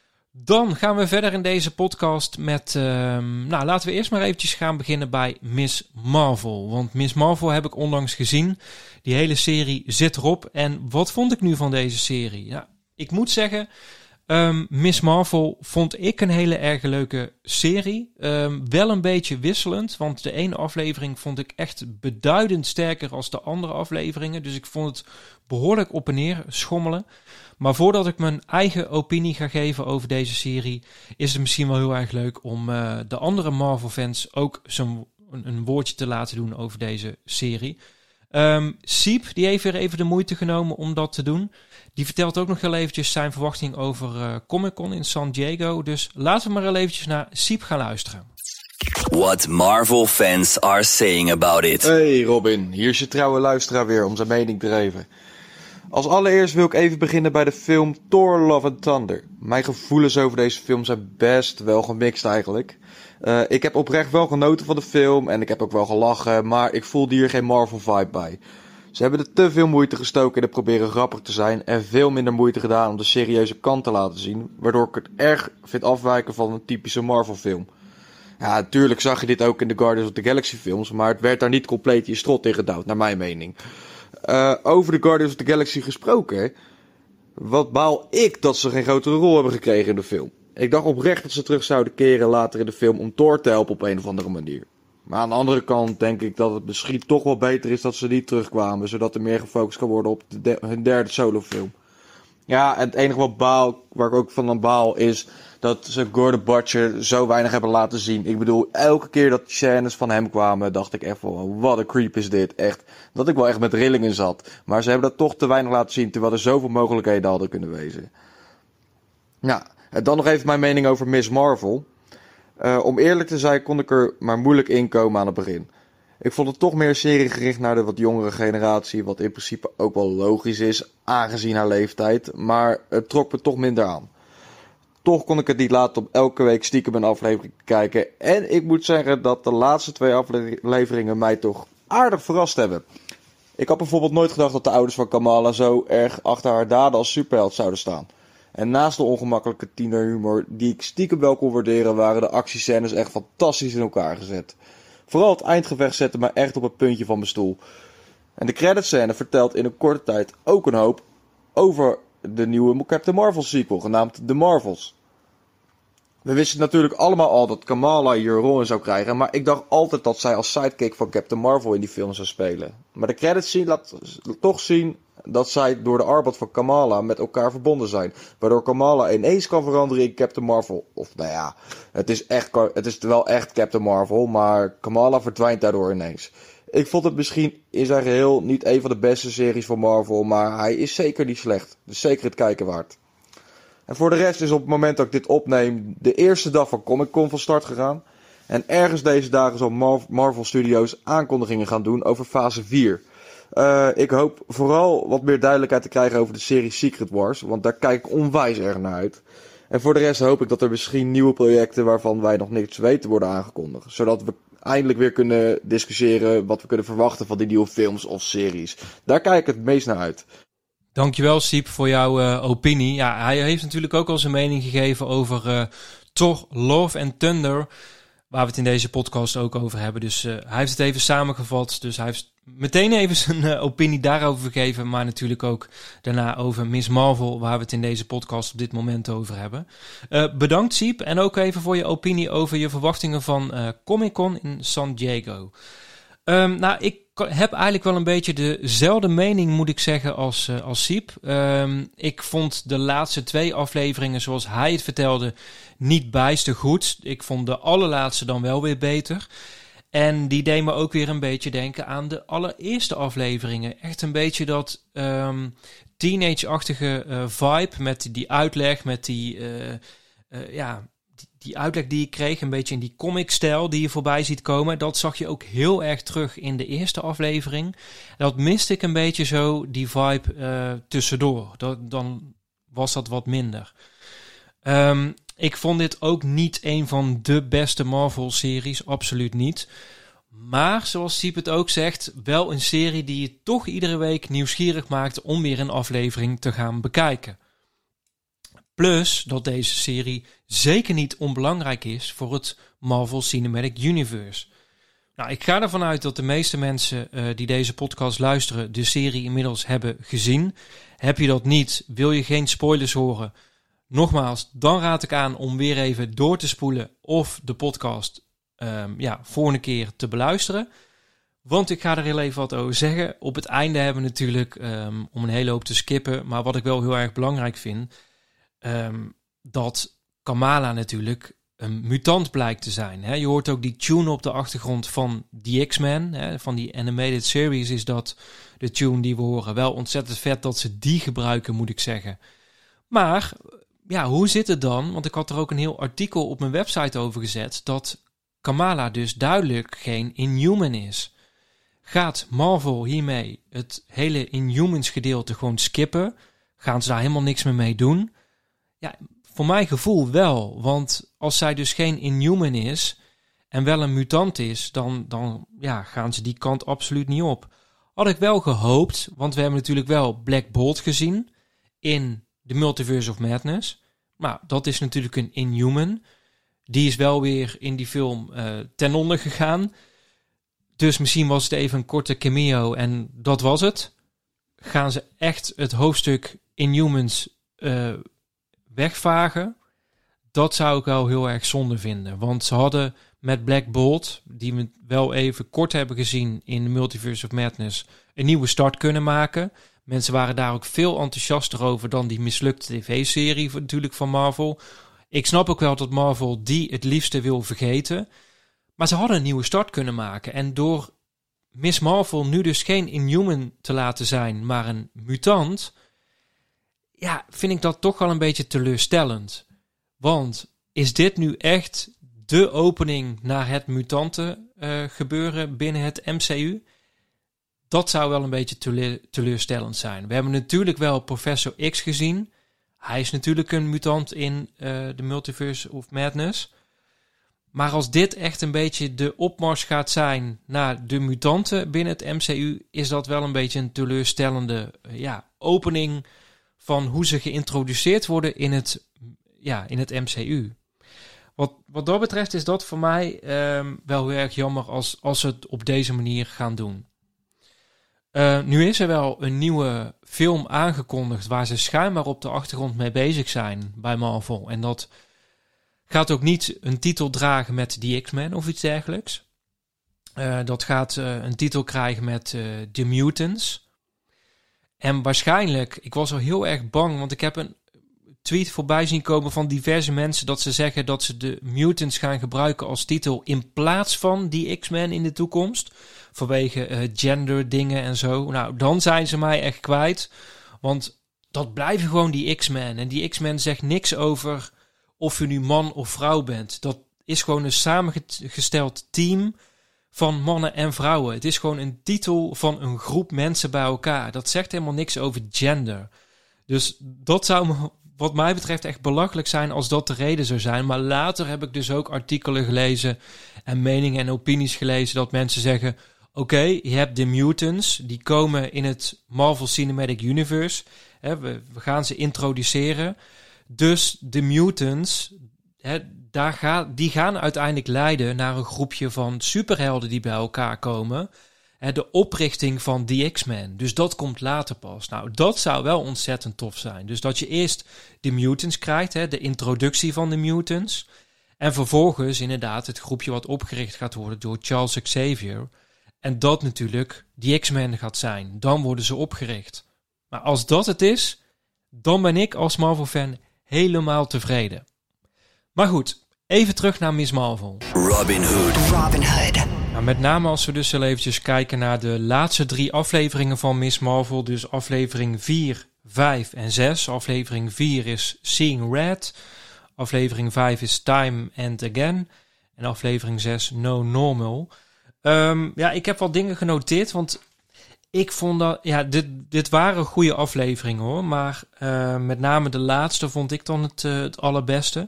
Speaker 2: Dan gaan we verder in deze podcast met, um, nou laten we eerst maar eventjes gaan beginnen bij Miss Marvel. Want Miss Marvel heb ik onlangs gezien. Die hele serie zit erop. En wat vond ik nu van deze serie? Ja, ik moet zeggen, um, Miss Marvel vond ik een hele erg leuke serie. Um, wel een beetje wisselend, want de ene aflevering vond ik echt beduidend sterker als de andere afleveringen. Dus ik vond het behoorlijk op en neer schommelen. Maar voordat ik mijn eigen opinie ga geven over deze serie, is het misschien wel heel erg leuk om uh, de andere Marvel-fans ook zo'n een, een woordje te laten doen over deze serie. Um, Siep, die heeft weer even de moeite genomen om dat te doen. Die vertelt ook nog heel eventjes zijn verwachting over uh, Comic-Con in San Diego. Dus laten we maar heel eventjes naar Siep gaan luisteren.
Speaker 6: What Marvel fans are saying about it.
Speaker 9: Hey Robin, hier is je trouwe luisteraar weer om zijn mening te geven. Als allereerst wil ik even beginnen bij de film Thor Love and Thunder. Mijn gevoelens over deze film zijn best wel gemixt eigenlijk. Uh, ik heb oprecht wel genoten van de film en ik heb ook wel gelachen, maar ik voelde hier geen Marvel vibe bij. Ze hebben er te veel moeite gestoken in het proberen grappig te zijn en veel minder moeite gedaan om de serieuze kant te laten zien, waardoor ik het erg vind afwijken van een typische Marvel film. Ja, natuurlijk zag je dit ook in de Guardians of the Galaxy films, maar het werd daar niet compleet je strot in gedouwd, naar mijn mening. Uh, over de Guardians of the Galaxy gesproken, wat baal ik dat ze geen grotere rol hebben gekregen in de film. Ik dacht oprecht dat ze terug zouden keren later in de film om Thor te helpen op een of andere manier. Maar aan de andere kant denk ik dat het misschien toch wel beter is dat ze niet terugkwamen, zodat er meer gefocust kan worden op de de- hun derde solofilm. Ja, en het enige wat baal, waar ik ook van aan baal, is dat ze Gordon Butcher zo weinig hebben laten zien. Ik bedoel, elke keer dat scènes van hem kwamen, dacht ik echt van, wat een creep is dit. Echt, dat ik wel echt met rillingen zat. Maar ze hebben dat toch te weinig laten zien, terwijl er zoveel mogelijkheden hadden kunnen wezen. Ja, en dan nog even mijn mening over Miss Marvel. Uh, om eerlijk te zijn kon ik er maar moeilijk in komen aan het begin. Ik vond het toch meer een serie gericht naar de wat jongere generatie, wat in principe ook wel logisch is, aangezien haar leeftijd, maar het trok me toch minder aan. Toch kon ik het niet laten om elke week stiekem een aflevering te kijken, en ik moet zeggen dat de laatste twee afleveringen mij toch aardig verrast hebben. Ik had bijvoorbeeld nooit gedacht dat de ouders van Kamala zo erg achter haar daden als superheld zouden staan. En naast de ongemakkelijke tienerhumor die ik stiekem wel kon waarderen, waren de actiescènes echt fantastisch in elkaar gezet. Vooral het eindgevecht zette me echt op het puntje van mijn stoel. En de creditscène vertelt in een korte tijd ook een hoop over de nieuwe Captain Marvel sequel, genaamd The Marvels. We wisten natuurlijk allemaal al dat Kamala hier een rol in zou krijgen, maar ik dacht altijd dat zij als sidekick van Captain Marvel in die film zou spelen. Maar de credits zien laat toch zien dat zij door de arbeid van Kamala met elkaar verbonden zijn. Waardoor Kamala ineens kan veranderen in Captain Marvel. Of nou ja, het is, echt, het is wel echt Captain Marvel, maar Kamala verdwijnt daardoor ineens. Ik vond het misschien in zijn geheel niet een van de beste series van Marvel, maar hij is zeker niet slecht. Dus zeker het kijken waard. En voor de rest is op het moment dat ik dit opneem de eerste dag van Comic Con van start gegaan. En ergens deze dagen zal Mar- Marvel Studios aankondigingen gaan doen over fase vier. Uh, ik hoop vooral wat meer duidelijkheid te krijgen over de serie Secret Wars, want daar kijk ik onwijs erg naar uit. En voor de rest hoop ik dat er misschien nieuwe projecten waarvan wij nog niks weten worden aangekondigd. Zodat we eindelijk weer kunnen discussiëren wat we kunnen verwachten van die nieuwe films of series. Daar kijk ik het meest naar uit.
Speaker 2: Dankjewel, Siep, voor jouw uh, opinie. Ja, hij heeft natuurlijk ook al zijn mening gegeven over uh, Thor Love and Thunder, waar we het in deze podcast ook over hebben. Dus uh, hij heeft het even samengevat. Dus hij heeft meteen even zijn uh, opinie daarover gegeven. Maar natuurlijk ook daarna over Miss Marvel, waar we het in deze podcast op dit moment over hebben. Uh, bedankt, Siep. En ook even voor je opinie over je verwachtingen van uh, Comic Con in San Diego. Um, nou, ik heb eigenlijk wel een beetje dezelfde mening, moet ik zeggen, als, uh, als Siep. Um, ik vond de laatste twee afleveringen, zoals hij het vertelde, niet bijster goed. Ik vond de allerlaatste dan wel weer beter. En die deed me ook weer een beetje denken aan de allereerste afleveringen. Echt een beetje dat um, teenage-achtige uh, vibe met die uitleg, met die, uh, uh, ja, die, die uitleg die ik kreeg. Een beetje in die comic-stijl die je voorbij ziet komen. Dat zag je ook heel erg terug in de eerste aflevering. Dat miste ik een beetje zo, die vibe uh, tussendoor. Dat, dan was dat wat minder. Um, Ik vond dit ook niet een van de beste Marvel-series, absoluut niet. Maar, zoals Siep het ook zegt, wel een serie die je toch iedere week nieuwsgierig maakt om weer een aflevering te gaan bekijken. Plus dat deze serie zeker niet onbelangrijk is voor het Marvel Cinematic Universe. Nou, ik ga ervan uit dat de meeste mensen uh, die deze podcast luisteren de serie inmiddels hebben gezien. Heb je dat niet, wil je geen spoilers horen? Nogmaals, dan raad ik aan om weer even door te spoelen of de podcast um, ja, voor een keer te beluisteren. Want ik ga er heel even wat over zeggen. Op het einde hebben we natuurlijk, um, om een hele hoop te skippen, maar wat ik wel heel erg belangrijk vind, um, dat Kamala natuurlijk een mutant blijkt te zijn. Hè? Je hoort ook die tune op de achtergrond van The X-Men, hè? Van die animated series is dat de tune die we horen. Wel ontzettend vet dat ze die gebruiken, moet ik zeggen. Maar ja, hoe zit het dan? Want ik had er ook een heel artikel op mijn website over gezet, dat Kamala dus duidelijk geen Inhuman is. Gaat Marvel hiermee het hele Inhumans gedeelte gewoon skippen? Gaan ze daar helemaal niks meer mee doen? Ja, voor mijn gevoel wel. Want als zij dus geen Inhuman is en wel een mutant is, dan, dan ja, gaan ze die kant absoluut niet op. Had ik wel gehoopt, want we hebben natuurlijk wel Black Bolt gezien in The Multiverse of Madness. Maar dat is natuurlijk een Inhuman. Die is wel weer in die film uh, ten onder gegaan. Dus misschien was het even een korte cameo en dat was het. Gaan ze echt het hoofdstuk Inhumans uh, wegvagen? Dat zou ik wel heel erg zonde vinden. Want ze hadden met Black Bolt, die we wel even kort hebben gezien in The Multiverse of Madness, een nieuwe start kunnen maken. Mensen waren daar ook veel enthousiaster over dan die mislukte tv-serie natuurlijk van Marvel. Ik snap ook wel dat Marvel die het liefste wil vergeten. Maar ze hadden een nieuwe start kunnen maken. En door Miss Marvel nu dus geen Inhuman te laten zijn, maar een mutant, ja, vind ik dat toch wel een beetje teleurstellend. Want is dit nu echt de opening naar het mutanten uh, gebeuren binnen het M C U? Dat zou wel een beetje tele- teleurstellend zijn. We hebben natuurlijk wel Professor X gezien. Hij is natuurlijk een mutant in uh, The Multiverse of Madness. Maar als dit echt een beetje de opmars gaat zijn naar de mutanten binnen het M C U, is dat wel een beetje een teleurstellende uh, ja, opening van hoe ze geïntroduceerd worden in het, ja, in het M C U. Wat, wat dat betreft is dat voor mij um, wel heel erg jammer als, als ze het op deze manier gaan doen. Uh, nu is er wel een nieuwe film aangekondigd waar ze schijnbaar op de achtergrond mee bezig zijn bij Marvel. En dat gaat ook niet een titel dragen met The X-Men of iets dergelijks. Uh, dat gaat uh, een titel krijgen met uh, The Mutants. En waarschijnlijk, ik was al heel erg bang, want ik heb een tweet voorbij zien komen van diverse mensen dat ze zeggen dat ze de Mutants gaan gebruiken als titel in plaats van die X-Men in de toekomst. Vanwege uh, gender dingen en zo. Nou, dan zijn ze mij echt kwijt. Want dat blijven gewoon die X-Men. En die X-Men zegt niks over of je nu man of vrouw bent. Dat is gewoon een samengesteld team van mannen en vrouwen. Het is gewoon een titel van een groep mensen bij elkaar. Dat zegt helemaal niks over gender. Dus dat zou wat mij betreft echt belachelijk zijn als dat de reden zou zijn. Maar later heb ik dus ook artikelen gelezen en meningen en opinies gelezen dat mensen zeggen, oké, okay, je hebt de mutants, die komen in het Marvel Cinematic Universe. Hè, we, we gaan ze introduceren. Dus de mutants, hè, daar ga, die gaan uiteindelijk leiden naar een groepje van superhelden die bij elkaar komen. Hè, de oprichting van die X-Men. Dus dat komt later pas. Nou, dat zou wel ontzettend tof zijn. Dus dat je eerst de mutants krijgt, hè, de introductie van de mutants. En vervolgens inderdaad het groepje wat opgericht gaat worden door Charles Xavier. En dat natuurlijk die X-Men gaat zijn. Dan worden ze opgericht. Maar als dat het is, dan ben ik als Marvel-fan helemaal tevreden. Maar goed, even terug naar Miss Marvel.
Speaker 6: Robin Hood.
Speaker 5: Robin Hood.
Speaker 2: Nou, met name als we dus wel eventjes kijken naar de laatste drie afleveringen van Miss Marvel. Dus aflevering vier, vijf en zes. Aflevering vier is Seeing Red. Aflevering vijf is Time and Again. En aflevering zes No Normal. Um, ja, ik heb wat dingen genoteerd, want ik vond dat, ja, dit, dit waren goede afleveringen hoor, maar uh, met name de laatste vond ik dan het, uh, het allerbeste.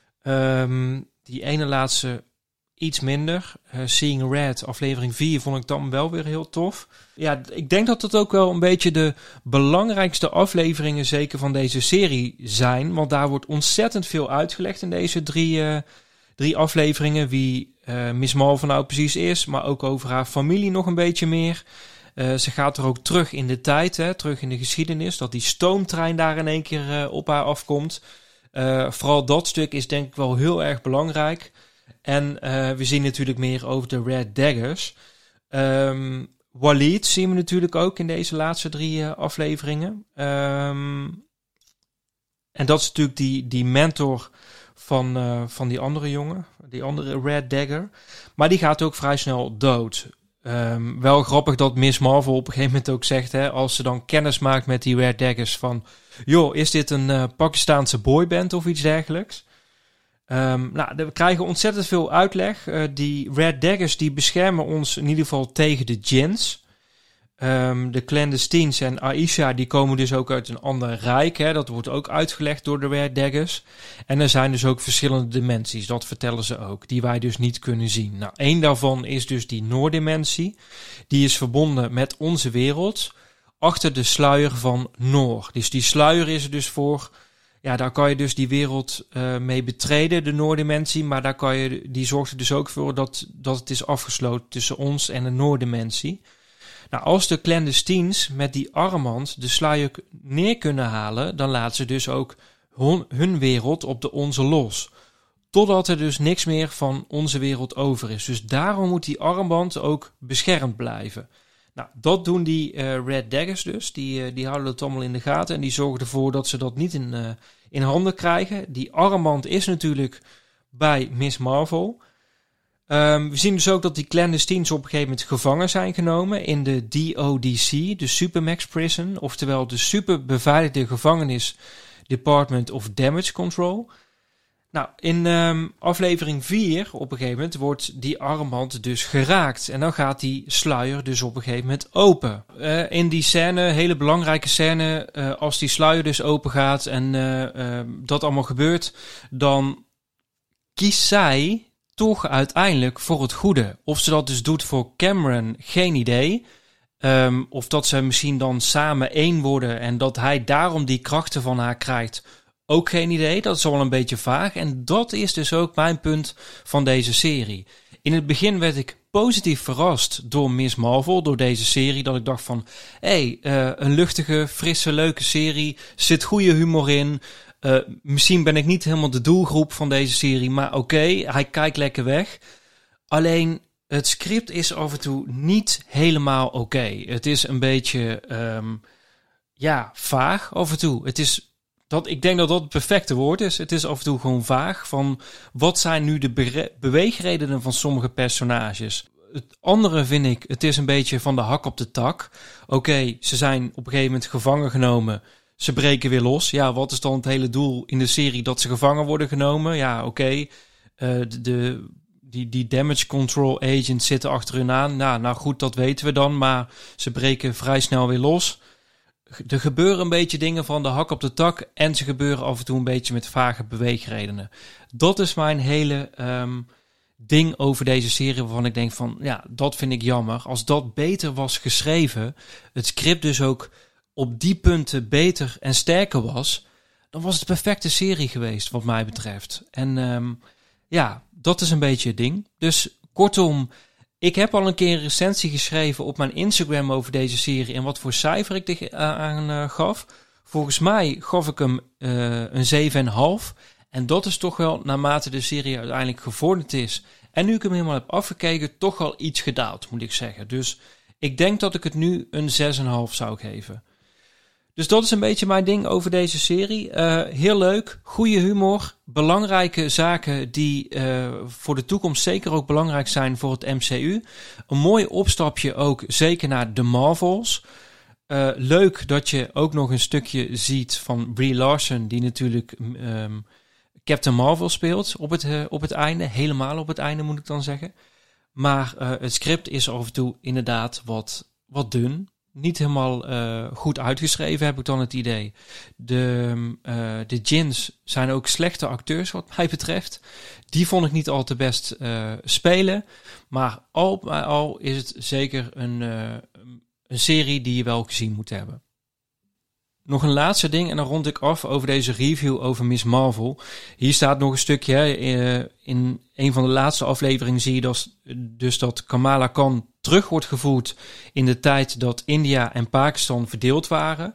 Speaker 2: Um, die ene laatste iets minder. Uh, Seeing Red, aflevering vier, vond ik dan wel weer heel tof. Ja, ik denk dat het ook wel een beetje de belangrijkste afleveringen zeker van deze serie zijn, want daar wordt ontzettend veel uitgelegd in deze drie, uh, drie afleveringen, wie Uh, Miss Marvel nou precies is, maar ook over haar familie nog een beetje meer. Uh, ze gaat er ook terug in de tijd, hè, terug in de geschiedenis, dat die stoomtrein daar in één keer uh, op haar afkomt. Uh, vooral dat stuk is denk ik wel heel erg belangrijk. En uh, we zien natuurlijk meer over de Red Daggers. Um, Walid zien we natuurlijk ook in deze laatste drie uh, afleveringen. Um, en dat is natuurlijk die, die mentor van, uh, van die andere jongen, die andere Red Dagger. Maar die gaat ook vrij snel dood. Um, wel grappig dat Miss Marvel op een gegeven moment ook zegt, hè, als ze dan kennis maakt met die Red Daggers, van, joh, is dit een uh, Pakistaanse boyband of iets dergelijks? Um, nou, we krijgen ontzettend veel uitleg. Uh, die Red Daggers die beschermen ons in ieder geval tegen de djinns. Um, de clandestines en Aisha die komen dus ook uit een ander rijk. Hè. Dat wordt ook uitgelegd door de Red Daggers. En er zijn dus ook verschillende dimensies. Dat vertellen ze ook. Die wij dus niet kunnen zien. Nou, één daarvan is dus die Noordimensie. Die is verbonden met onze wereld. Achter de sluier van Noor. Dus die sluier is er dus voor. Ja, daar kan je dus die wereld uh, mee betreden, de Noordimensie. Maar daar kan je, die zorgt er dus ook voor dat, dat het is afgesloten tussen ons en de Noordimensie. Nou, als de clandestines met die armband de sluier neer kunnen halen, dan laten ze dus ook hun, hun wereld op de onze los. Totdat er dus niks meer van onze wereld over is. Dus daarom moet die armband ook beschermd blijven. Nou, dat doen die uh, Red Daggers dus. Die, uh, die houden het allemaal in de gaten en die zorgen ervoor dat ze dat niet in, uh, in handen krijgen. Die armband is natuurlijk bij Miss Marvel. Um, we zien dus ook dat die clandestines op een gegeven moment gevangen zijn genomen in de D O D C, de Supermax Prison, oftewel de superbeveiligde gevangenis Department of Damage Control. Nou, in um, aflevering vier op een gegeven moment wordt die armband dus geraakt en dan gaat die sluier dus op een gegeven moment open. Uh, in die scène, hele belangrijke scène, uh, als die sluier dus open gaat en uh, uh, dat allemaal gebeurt, dan kiest zij toch uiteindelijk voor het goede. Of ze dat dus doet voor Cameron, geen idee. Um, of dat ze misschien dan samen één worden en dat hij daarom die krachten van haar krijgt, ook geen idee. Dat is al een beetje vaag. En dat is dus ook mijn punt van deze serie. In het begin werd ik positief verrast door Miss Marvel, door deze serie, dat ik dacht van, hé, hey, uh, een luchtige, frisse, leuke serie, zit goede humor in. Uh, misschien ben ik niet helemaal de doelgroep van deze serie, maar oké, okay, hij kijkt lekker weg. Alleen, het script is af en toe niet helemaal oké. Okay. Het is een beetje, um, ja, vaag af en toe. Het is, dat, ik denk dat dat het perfecte woord is. Het is af en toe gewoon vaag van, wat zijn nu de be- beweegredenen van sommige personages? Het andere vind ik, het is een beetje van de hak op de tak. Oké, okay, ze zijn op een gegeven moment gevangen genomen. Ze breken weer los. Ja, wat is dan het hele doel in de serie? Dat ze gevangen worden genomen? Ja, oké. Okay. Uh, de, de, die, die damage control agents zitten achter hun aan. Nou, nou goed, dat weten we dan. Maar ze breken vrij snel weer los. Er gebeuren een beetje dingen van de hak op de tak. En ze gebeuren af en toe een beetje met vage beweegredenen. Dat is mijn hele um, ding over deze serie. Waarvan ik denk van, ja, dat vind ik jammer. Als dat beter was geschreven. Het script dus ook op die punten beter en sterker was. Dan was het de perfecte serie geweest wat mij betreft. En um, ja, dat is een beetje het ding. Dus kortom, ik heb al een keer een recensie geschreven op mijn Instagram over deze serie en wat voor cijfer ik er aan uh, gaf. Volgens mij gaf ik hem uh, een zeven komma vijf. En dat is toch wel, naarmate de serie uiteindelijk gevorderd is en nu ik hem helemaal heb afgekeken, toch wel iets gedaald, moet ik zeggen. Dus ik denk dat ik het nu een zes komma vijf zou geven. Dus dat is een beetje mijn ding over deze serie. Uh, heel leuk, goede humor, belangrijke zaken die uh, voor de toekomst zeker ook belangrijk zijn voor het M C U. Een mooi opstapje ook zeker naar de Marvels. Uh, leuk dat je ook nog een stukje ziet van Brie Larson, die natuurlijk um, Captain Marvel speelt op het, uh, op het einde. Helemaal op het einde moet ik dan zeggen. Maar uh, het script is af en toe inderdaad wat, wat dun. Niet helemaal uh, goed uitgeschreven, heb ik dan het idee. De, uh, de Djinns zijn ook slechte acteurs wat mij betreft. Die vond ik niet al te best uh, spelen. Maar al bij al is het zeker een, uh, een serie die je wel gezien moet hebben. Nog een laatste ding en dan rond ik af over deze review over Miss Marvel. Hier staat nog een stukje. Hè, in een van de laatste afleveringen zie je dus, dus dat Kamala Khan terug wordt gevoerd in de tijd dat India en Pakistan verdeeld waren.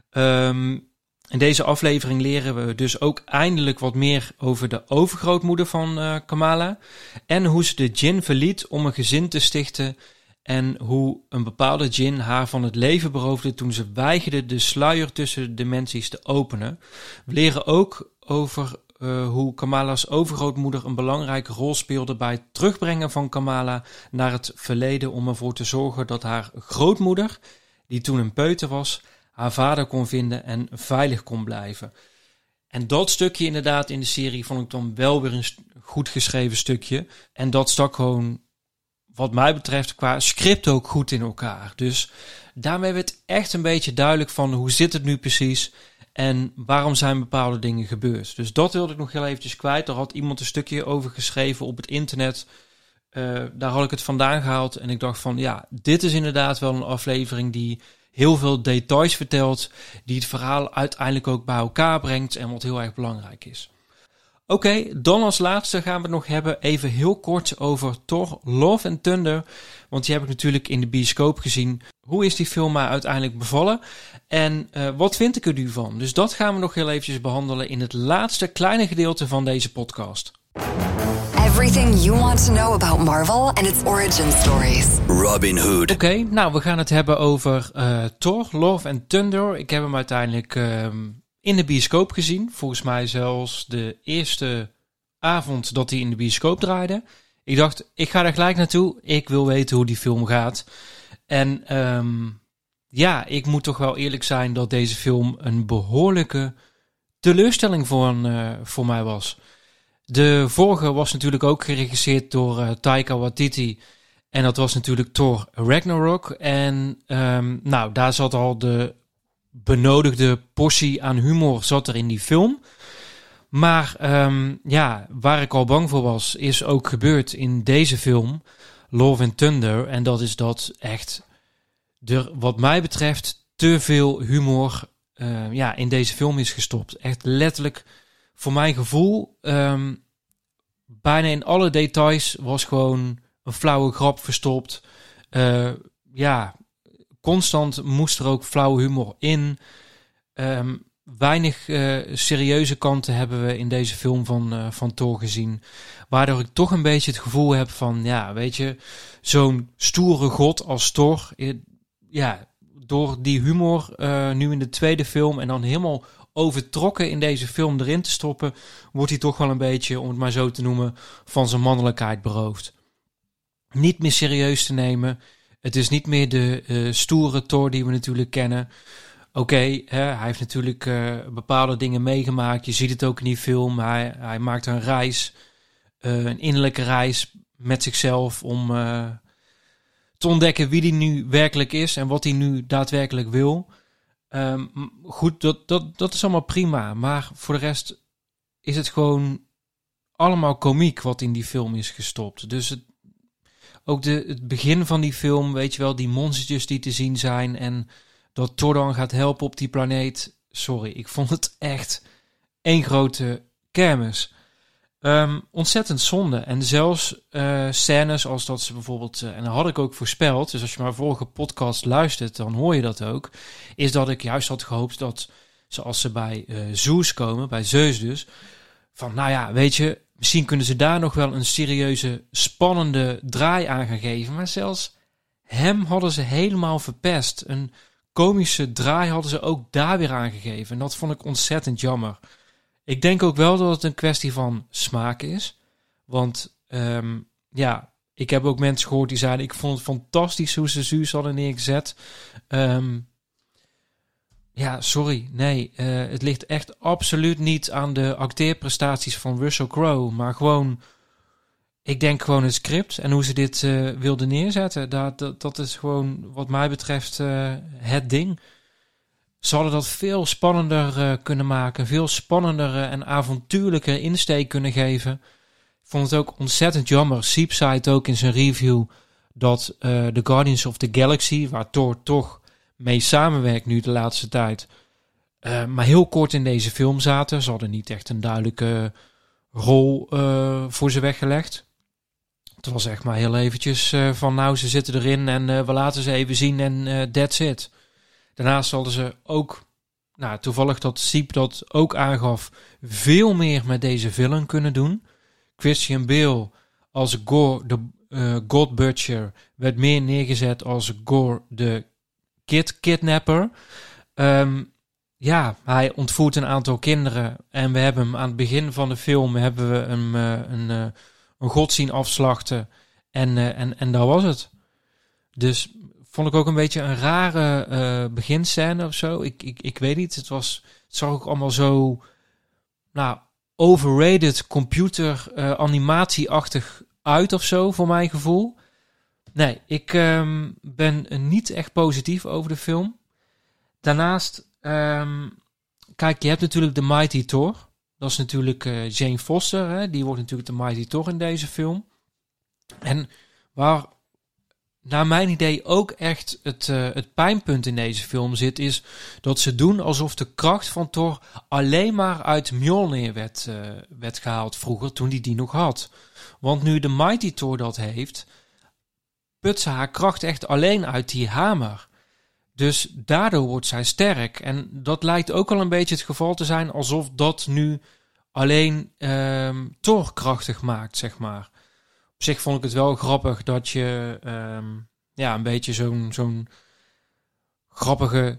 Speaker 2: Um, in deze aflevering leren we dus ook eindelijk wat meer over de overgrootmoeder van uh, Kamala. En hoe ze de Djinn verliet om een gezin te stichten. En hoe een bepaalde Djinn haar van het leven beroofde toen ze weigerde de sluier tussen de dimensies te openen. We leren ook over uh, hoe Kamala's overgrootmoeder een belangrijke rol speelde bij het terugbrengen van Kamala naar het verleden om ervoor te zorgen dat haar grootmoeder, die toen een peuter was, haar vader kon vinden en veilig kon blijven. En dat stukje inderdaad in de serie vond ik dan wel weer een goed geschreven stukje. En dat stak gewoon, wat mij betreft, qua script ook goed in elkaar. Dus daarmee werd echt een beetje duidelijk van hoe zit het nu precies en waarom zijn bepaalde dingen gebeurd. Dus dat wilde ik nog heel eventjes kwijt. Daar had iemand een stukje over geschreven op het internet. Uh, daar had ik het vandaan gehaald en ik dacht van ja, dit is inderdaad wel een aflevering die heel veel details vertelt, die het verhaal uiteindelijk ook bij elkaar brengt en wat heel erg belangrijk is. Oké, okay, dan als laatste gaan we het nog hebben even heel kort over Thor Love and Thunder. Want die heb ik natuurlijk in de bioscoop gezien. Hoe is die film mij uiteindelijk bevallen? En uh, wat vind ik er nu van? Dus dat gaan we nog heel eventjes behandelen in het laatste kleine gedeelte van deze podcast.
Speaker 5: Everything you want to know about Marvel and its origin stories.
Speaker 6: Robin Hood.
Speaker 2: Oké, okay, nou we gaan het hebben over uh, Thor Love and Thunder. Ik heb hem uiteindelijk Uh, in de bioscoop gezien. Volgens mij zelfs de eerste avond dat hij in de bioscoop draaide. Ik dacht, ik ga er gelijk naartoe. Ik wil weten hoe die film gaat. En um, ja, ik moet toch wel eerlijk zijn dat deze film een behoorlijke teleurstelling voor, uh, voor mij was. De vorige was natuurlijk ook geregisseerd door uh, Taika Waititi. En dat was natuurlijk Thor Ragnarok. En um, nou, daar zat al de benodigde portie aan humor zat er in die film. Maar um, ja, waar ik al bang voor was, is ook gebeurd in deze film, Love and Thunder. En dat is dat echt er, wat mij betreft, te veel humor uh, ja, in deze film is gestopt. Echt letterlijk, voor mijn gevoel, um, bijna in alle details was gewoon een flauwe grap verstopt. Uh, ja, constant moest er ook flauwe humor in. Um, weinig uh, serieuze kanten hebben we in deze film van, uh, van Thor gezien. Waardoor ik toch een beetje het gevoel heb van, ja, weet je, zo'n stoere god als Thor, ja, door die humor uh, nu in de tweede film en dan helemaal overtrokken in deze film erin te stoppen, wordt hij toch wel een beetje, om het maar zo te noemen, van zijn mannelijkheid beroofd. Niet meer serieus te nemen. Het is niet meer de uh, stoere Thor die we natuurlijk kennen. Oké, okay, hij heeft natuurlijk uh, bepaalde dingen meegemaakt. Je ziet het ook in die film. Hij, hij maakt een reis, uh, een innerlijke reis met zichzelf om uh, te ontdekken wie hij nu werkelijk is en wat hij nu daadwerkelijk wil. Um, goed, dat, dat, dat is allemaal prima. Maar voor de rest is het gewoon allemaal komiek wat in die film is gestopt. Dus het, ook de, het begin van die film, weet je wel, die monstertjes die te zien zijn en dat Thor dan gaat helpen op die planeet. Sorry, ik vond het echt één grote kermis. Um, ontzettend zonde. En zelfs uh, scènes als dat ze bijvoorbeeld, uh, en dat had ik ook voorspeld, dus als je maar vorige podcast luistert, dan hoor je dat ook, is dat ik juist had gehoopt dat, zoals ze bij uh, Zeus komen, bij Zeus dus, van nou ja, weet je, misschien kunnen ze daar nog wel een serieuze, spannende draai aan gaan geven, maar zelfs hem hadden ze helemaal verpest. Een komische draai hadden ze ook daar weer aangegeven. En dat vond ik ontzettend jammer. Ik denk ook wel dat het een kwestie van smaak is. Want um, ja, ik heb ook mensen gehoord die zeiden, ik vond het fantastisch hoe ze Zeus hadden neergezet. Um, ja, sorry. Nee, uh, het ligt echt absoluut niet aan de acteerprestaties van Russell Crowe. Maar gewoon, ik denk gewoon het script en hoe ze dit uh, wilden neerzetten. Dat, dat, dat is gewoon wat mij betreft uh, het ding. Ze hadden dat veel spannender uh, kunnen maken. Veel spannender uh, en avontuurlijker insteek kunnen geven. Ik vond het ook ontzettend jammer. Siep zei het ook in zijn review dat uh, The Guardians of the Galaxy, waar Thor toch mee samenwerkt nu de laatste tijd, uh, maar heel kort in deze film zaten. Ze hadden niet echt een duidelijke rol uh, voor ze weggelegd. Het was echt maar heel eventjes uh, van nou, ze zitten erin en uh, we laten ze even zien en uh, that's it. Daarnaast hadden ze ook, nou toevallig dat Siep dat ook aangaf, veel meer met deze villain kunnen doen. Christian Bale als Gore de uh, God Butcher werd meer neergezet als Gore de Kid Kidnapper. Um, ja, hij ontvoert een aantal kinderen en we hebben hem aan het begin van de film hebben we hem uh, een, uh, een god zien afslachten en, uh, en, en dat was het. Dus vond ik ook een beetje een rare uh, beginscène of zo. Ik, ik, ik weet niet. Het was, het zag ook allemaal zo, nou, overrated computer uh, animatieachtig uit of zo, voor mijn gevoel. Nee, ik um, ben niet echt positief over de film. Daarnaast, um, kijk, je hebt natuurlijk de Mighty Thor. Dat is natuurlijk uh, Jane Foster. Hè? Die wordt natuurlijk de Mighty Thor in deze film. En waar naar mijn idee ook echt het, uh, het pijnpunt in deze film zit, is dat ze doen alsof de kracht van Thor alleen maar uit Mjolnir werd, uh, werd gehaald vroeger, toen hij die nog had. Want nu de Mighty Thor dat heeft, put ze haar kracht echt alleen uit die hamer. Dus daardoor wordt zij sterk. En dat lijkt ook al een beetje het geval te zijn, alsof dat nu alleen uh, Thor krachtig maakt, zeg maar. Op zich vond ik het wel grappig dat je um, ja, een beetje zo'n, zo'n grappige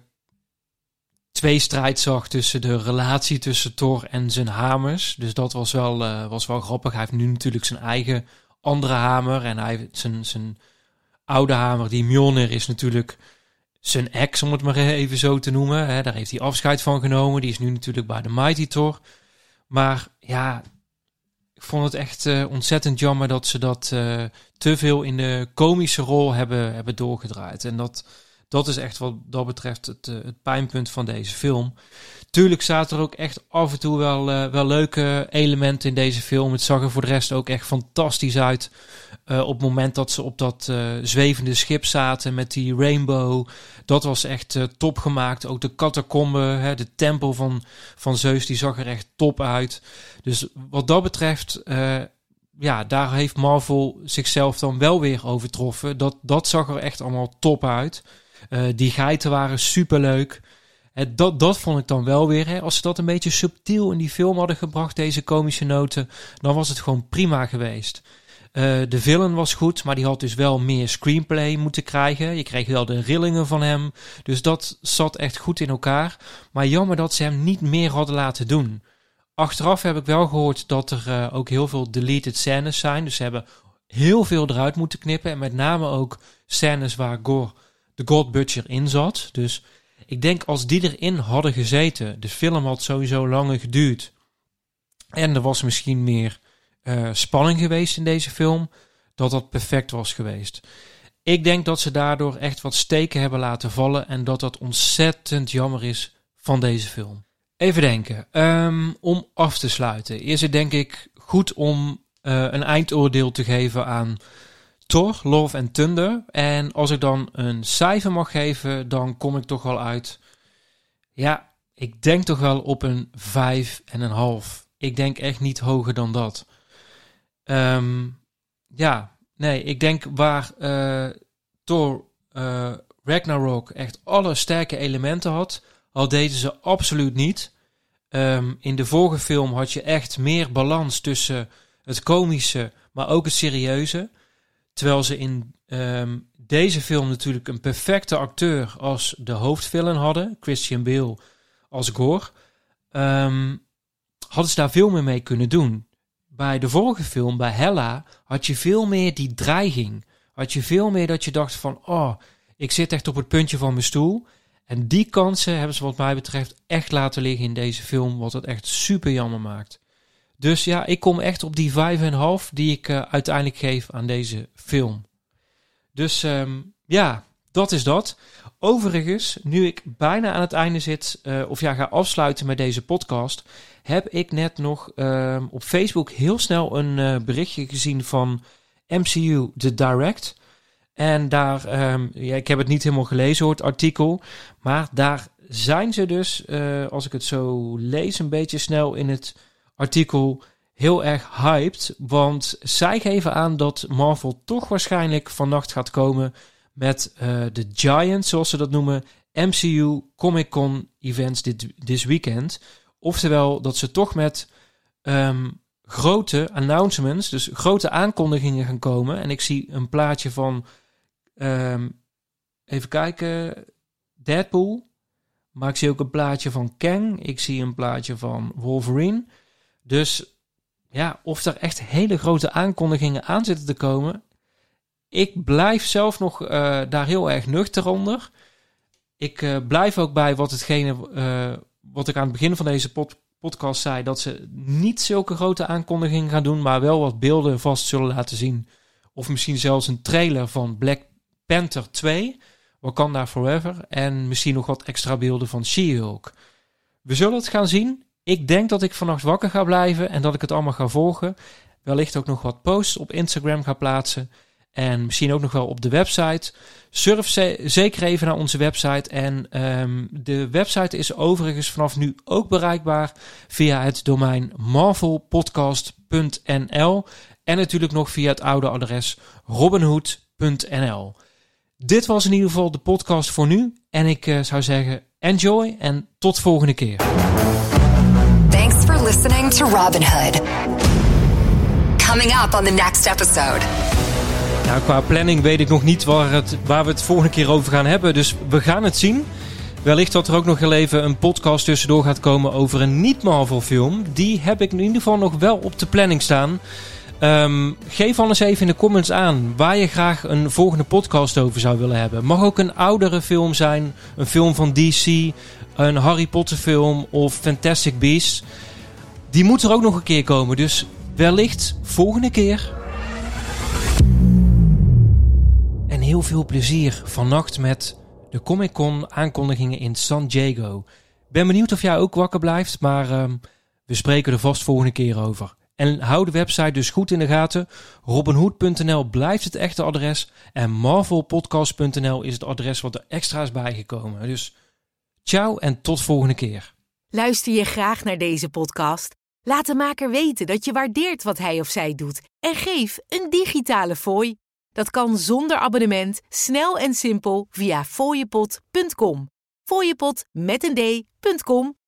Speaker 2: tweestrijd zag tussen de relatie tussen Thor en zijn hamers. Dus dat was wel, uh, was wel grappig. Hij heeft nu natuurlijk zijn eigen andere hamer. En hij heeft zijn, zijn oude hamer, die Mjolnir, is natuurlijk zijn ex, om het maar even zo te noemen. Hè, daar heeft hij afscheid van genomen. Die is nu natuurlijk bij de Mighty Thor. Maar ja, ik vond het echt uh, ontzettend jammer dat ze dat uh, te veel in de komische rol hebben, hebben doorgedraaid. En dat, dat is echt wat dat betreft het, uh, het pijnpunt van deze film. Tuurlijk zaten er ook echt af en toe wel, uh, wel leuke elementen in deze film. Het zag er voor de rest ook echt fantastisch uit. Uh, op het moment dat ze op dat uh, zwevende schip zaten met die rainbow. Dat was echt uh, top gemaakt. Ook de catacombe, hè, de tempel van, van Zeus, die zag er echt top uit. Dus wat dat betreft, uh, ja, daar heeft Marvel zichzelf dan wel weer overtroffen. Dat, dat zag er echt allemaal top uit. Uh, die geiten waren superleuk. Hè, dat, dat vond ik dan wel weer. Hè. Als ze dat een beetje subtiel in die film hadden gebracht, deze komische noten, dan was het gewoon prima geweest. Uh, de villain was goed, maar die had dus wel meer screenplay moeten krijgen. Je kreeg wel de rillingen van hem. Dus dat zat echt goed in elkaar. Maar jammer dat ze hem niet meer hadden laten doen. Achteraf heb ik wel gehoord dat er uh, ook heel veel deleted scènes zijn. Dus ze hebben heel veel eruit moeten knippen. En met name ook scènes waar Gore, de God Butcher in zat. Dus Ik denk als die erin hadden gezeten, de film had sowieso langer geduurd. En er was misschien meer uh, spanning geweest in deze film, dat dat perfect was geweest. Ik denk dat ze daardoor echt wat steken hebben laten vallen en dat dat ontzettend jammer is van deze film. Even denken, um, om af te sluiten is het denk ik goed om uh, een eindoordeel te geven aan Thor, Love and Thunder. En als ik dan een cijfer mag geven, dan kom ik toch wel uit. Ja, ik denk toch wel op een vijf en een half. Ik denk echt niet hoger dan dat. Um, ja, nee, ik denk waar uh, Thor uh, Ragnarok echt alle sterke elementen had, al deden ze absoluut niet. Um, in de vorige film had je echt meer balans tussen het komische, maar ook het serieuze. Terwijl ze in um, deze film natuurlijk een perfecte acteur als de hoofdvillain hadden. Christian Bale als Gore. Um, hadden ze daar veel meer mee kunnen doen. Bij de vorige film, bij Hela, had je veel meer die dreiging. Had je veel meer dat je dacht van, oh, ik zit echt op het puntje van mijn stoel. En die kansen hebben ze wat mij betreft echt laten liggen in deze film. Wat het echt super jammer maakt. Dus ja, ik kom echt op die vijf komma vijf die ik uh, uiteindelijk geef aan deze film. Dus um, ja, dat is dat. Overigens, nu ik bijna aan het einde zit, uh, of ja, ga afsluiten met deze podcast, heb ik net nog uh, op Facebook heel snel een uh, berichtje gezien van M C U The Direct. En daar, um, ja, ik heb het niet helemaal gelezen hoor, het artikel, maar daar zijn ze dus, uh, als ik het zo lees, een beetje snel in het artikel, heel erg hyped. Want zij geven aan dat Marvel toch waarschijnlijk vannacht gaat komen met uh, de Giant, zoals ze dat noemen, M C U Comic Con events dit, dit weekend. Oftewel dat ze toch met um, grote announcements, dus grote aankondigingen gaan komen. En ik zie een plaatje van, um, even kijken, Deadpool. Maar ik zie ook een plaatje van Kang. Ik zie een plaatje van Wolverine. Dus ja, of er echt hele grote aankondigingen aan zitten te komen. Ik blijf zelf nog uh, daar heel erg nuchter onder. Ik uh, blijf ook bij wat hetgene uh, wat ik aan het begin van deze pod- podcast zei, dat ze niet zulke grote aankondigingen gaan doen, maar wel wat beelden vast zullen laten zien. Of misschien zelfs een trailer van Black Panther twee, Wakanda Forever, en misschien nog wat extra beelden van She-Hulk. We zullen het gaan zien. Ik denk dat ik vannacht wakker ga blijven en dat ik het allemaal ga volgen. Wellicht ook nog wat posts op Instagram ga plaatsen. En misschien ook nog wel op de website. Surf ze- zeker even naar onze website. En um, de website is overigens vanaf nu ook bereikbaar via het domein marvel podcast punt n l. En natuurlijk nog via het oude adres robinhood punt n l. Dit was in ieder geval de podcast voor nu. En ik uh, zou zeggen, enjoy en tot volgende keer.
Speaker 5: Thanks for listening to Robin Hood. Coming up on the next episode.
Speaker 2: Nou, qua planning weet ik nog niet waar, het, waar we het volgende keer over gaan hebben. Dus we gaan het zien. Wellicht dat er ook nog heel even een podcast tussendoor gaat komen over een niet-Marvel film. Die heb ik in ieder geval nog wel op de planning staan. Um, geef anders even in de comments aan waar je graag een volgende podcast over zou willen hebben. Mag ook een oudere film zijn. Een film van D C. Een Harry Potter film of Fantastic Beasts. Die moet er ook nog een keer komen. Dus wellicht volgende keer. En heel veel plezier vannacht met de Comic Con aankondigingen in San Diego. Ben benieuwd of jij ook wakker blijft, maar um, we spreken er vast volgende keer over. En hou de website dus goed in de gaten. robinhood punt n l blijft het echte adres. En marvel podcast punt n l is het adres wat er extra is bijgekomen. Dus ciao en tot volgende keer.
Speaker 1: Luister je graag naar deze podcast? Laat de maker weten dat je waardeert wat hij of zij doet. En geef een digitale fooi. Dat kan zonder abonnement, snel en simpel via fooiepot punt com. Fooiepot met een d punt com.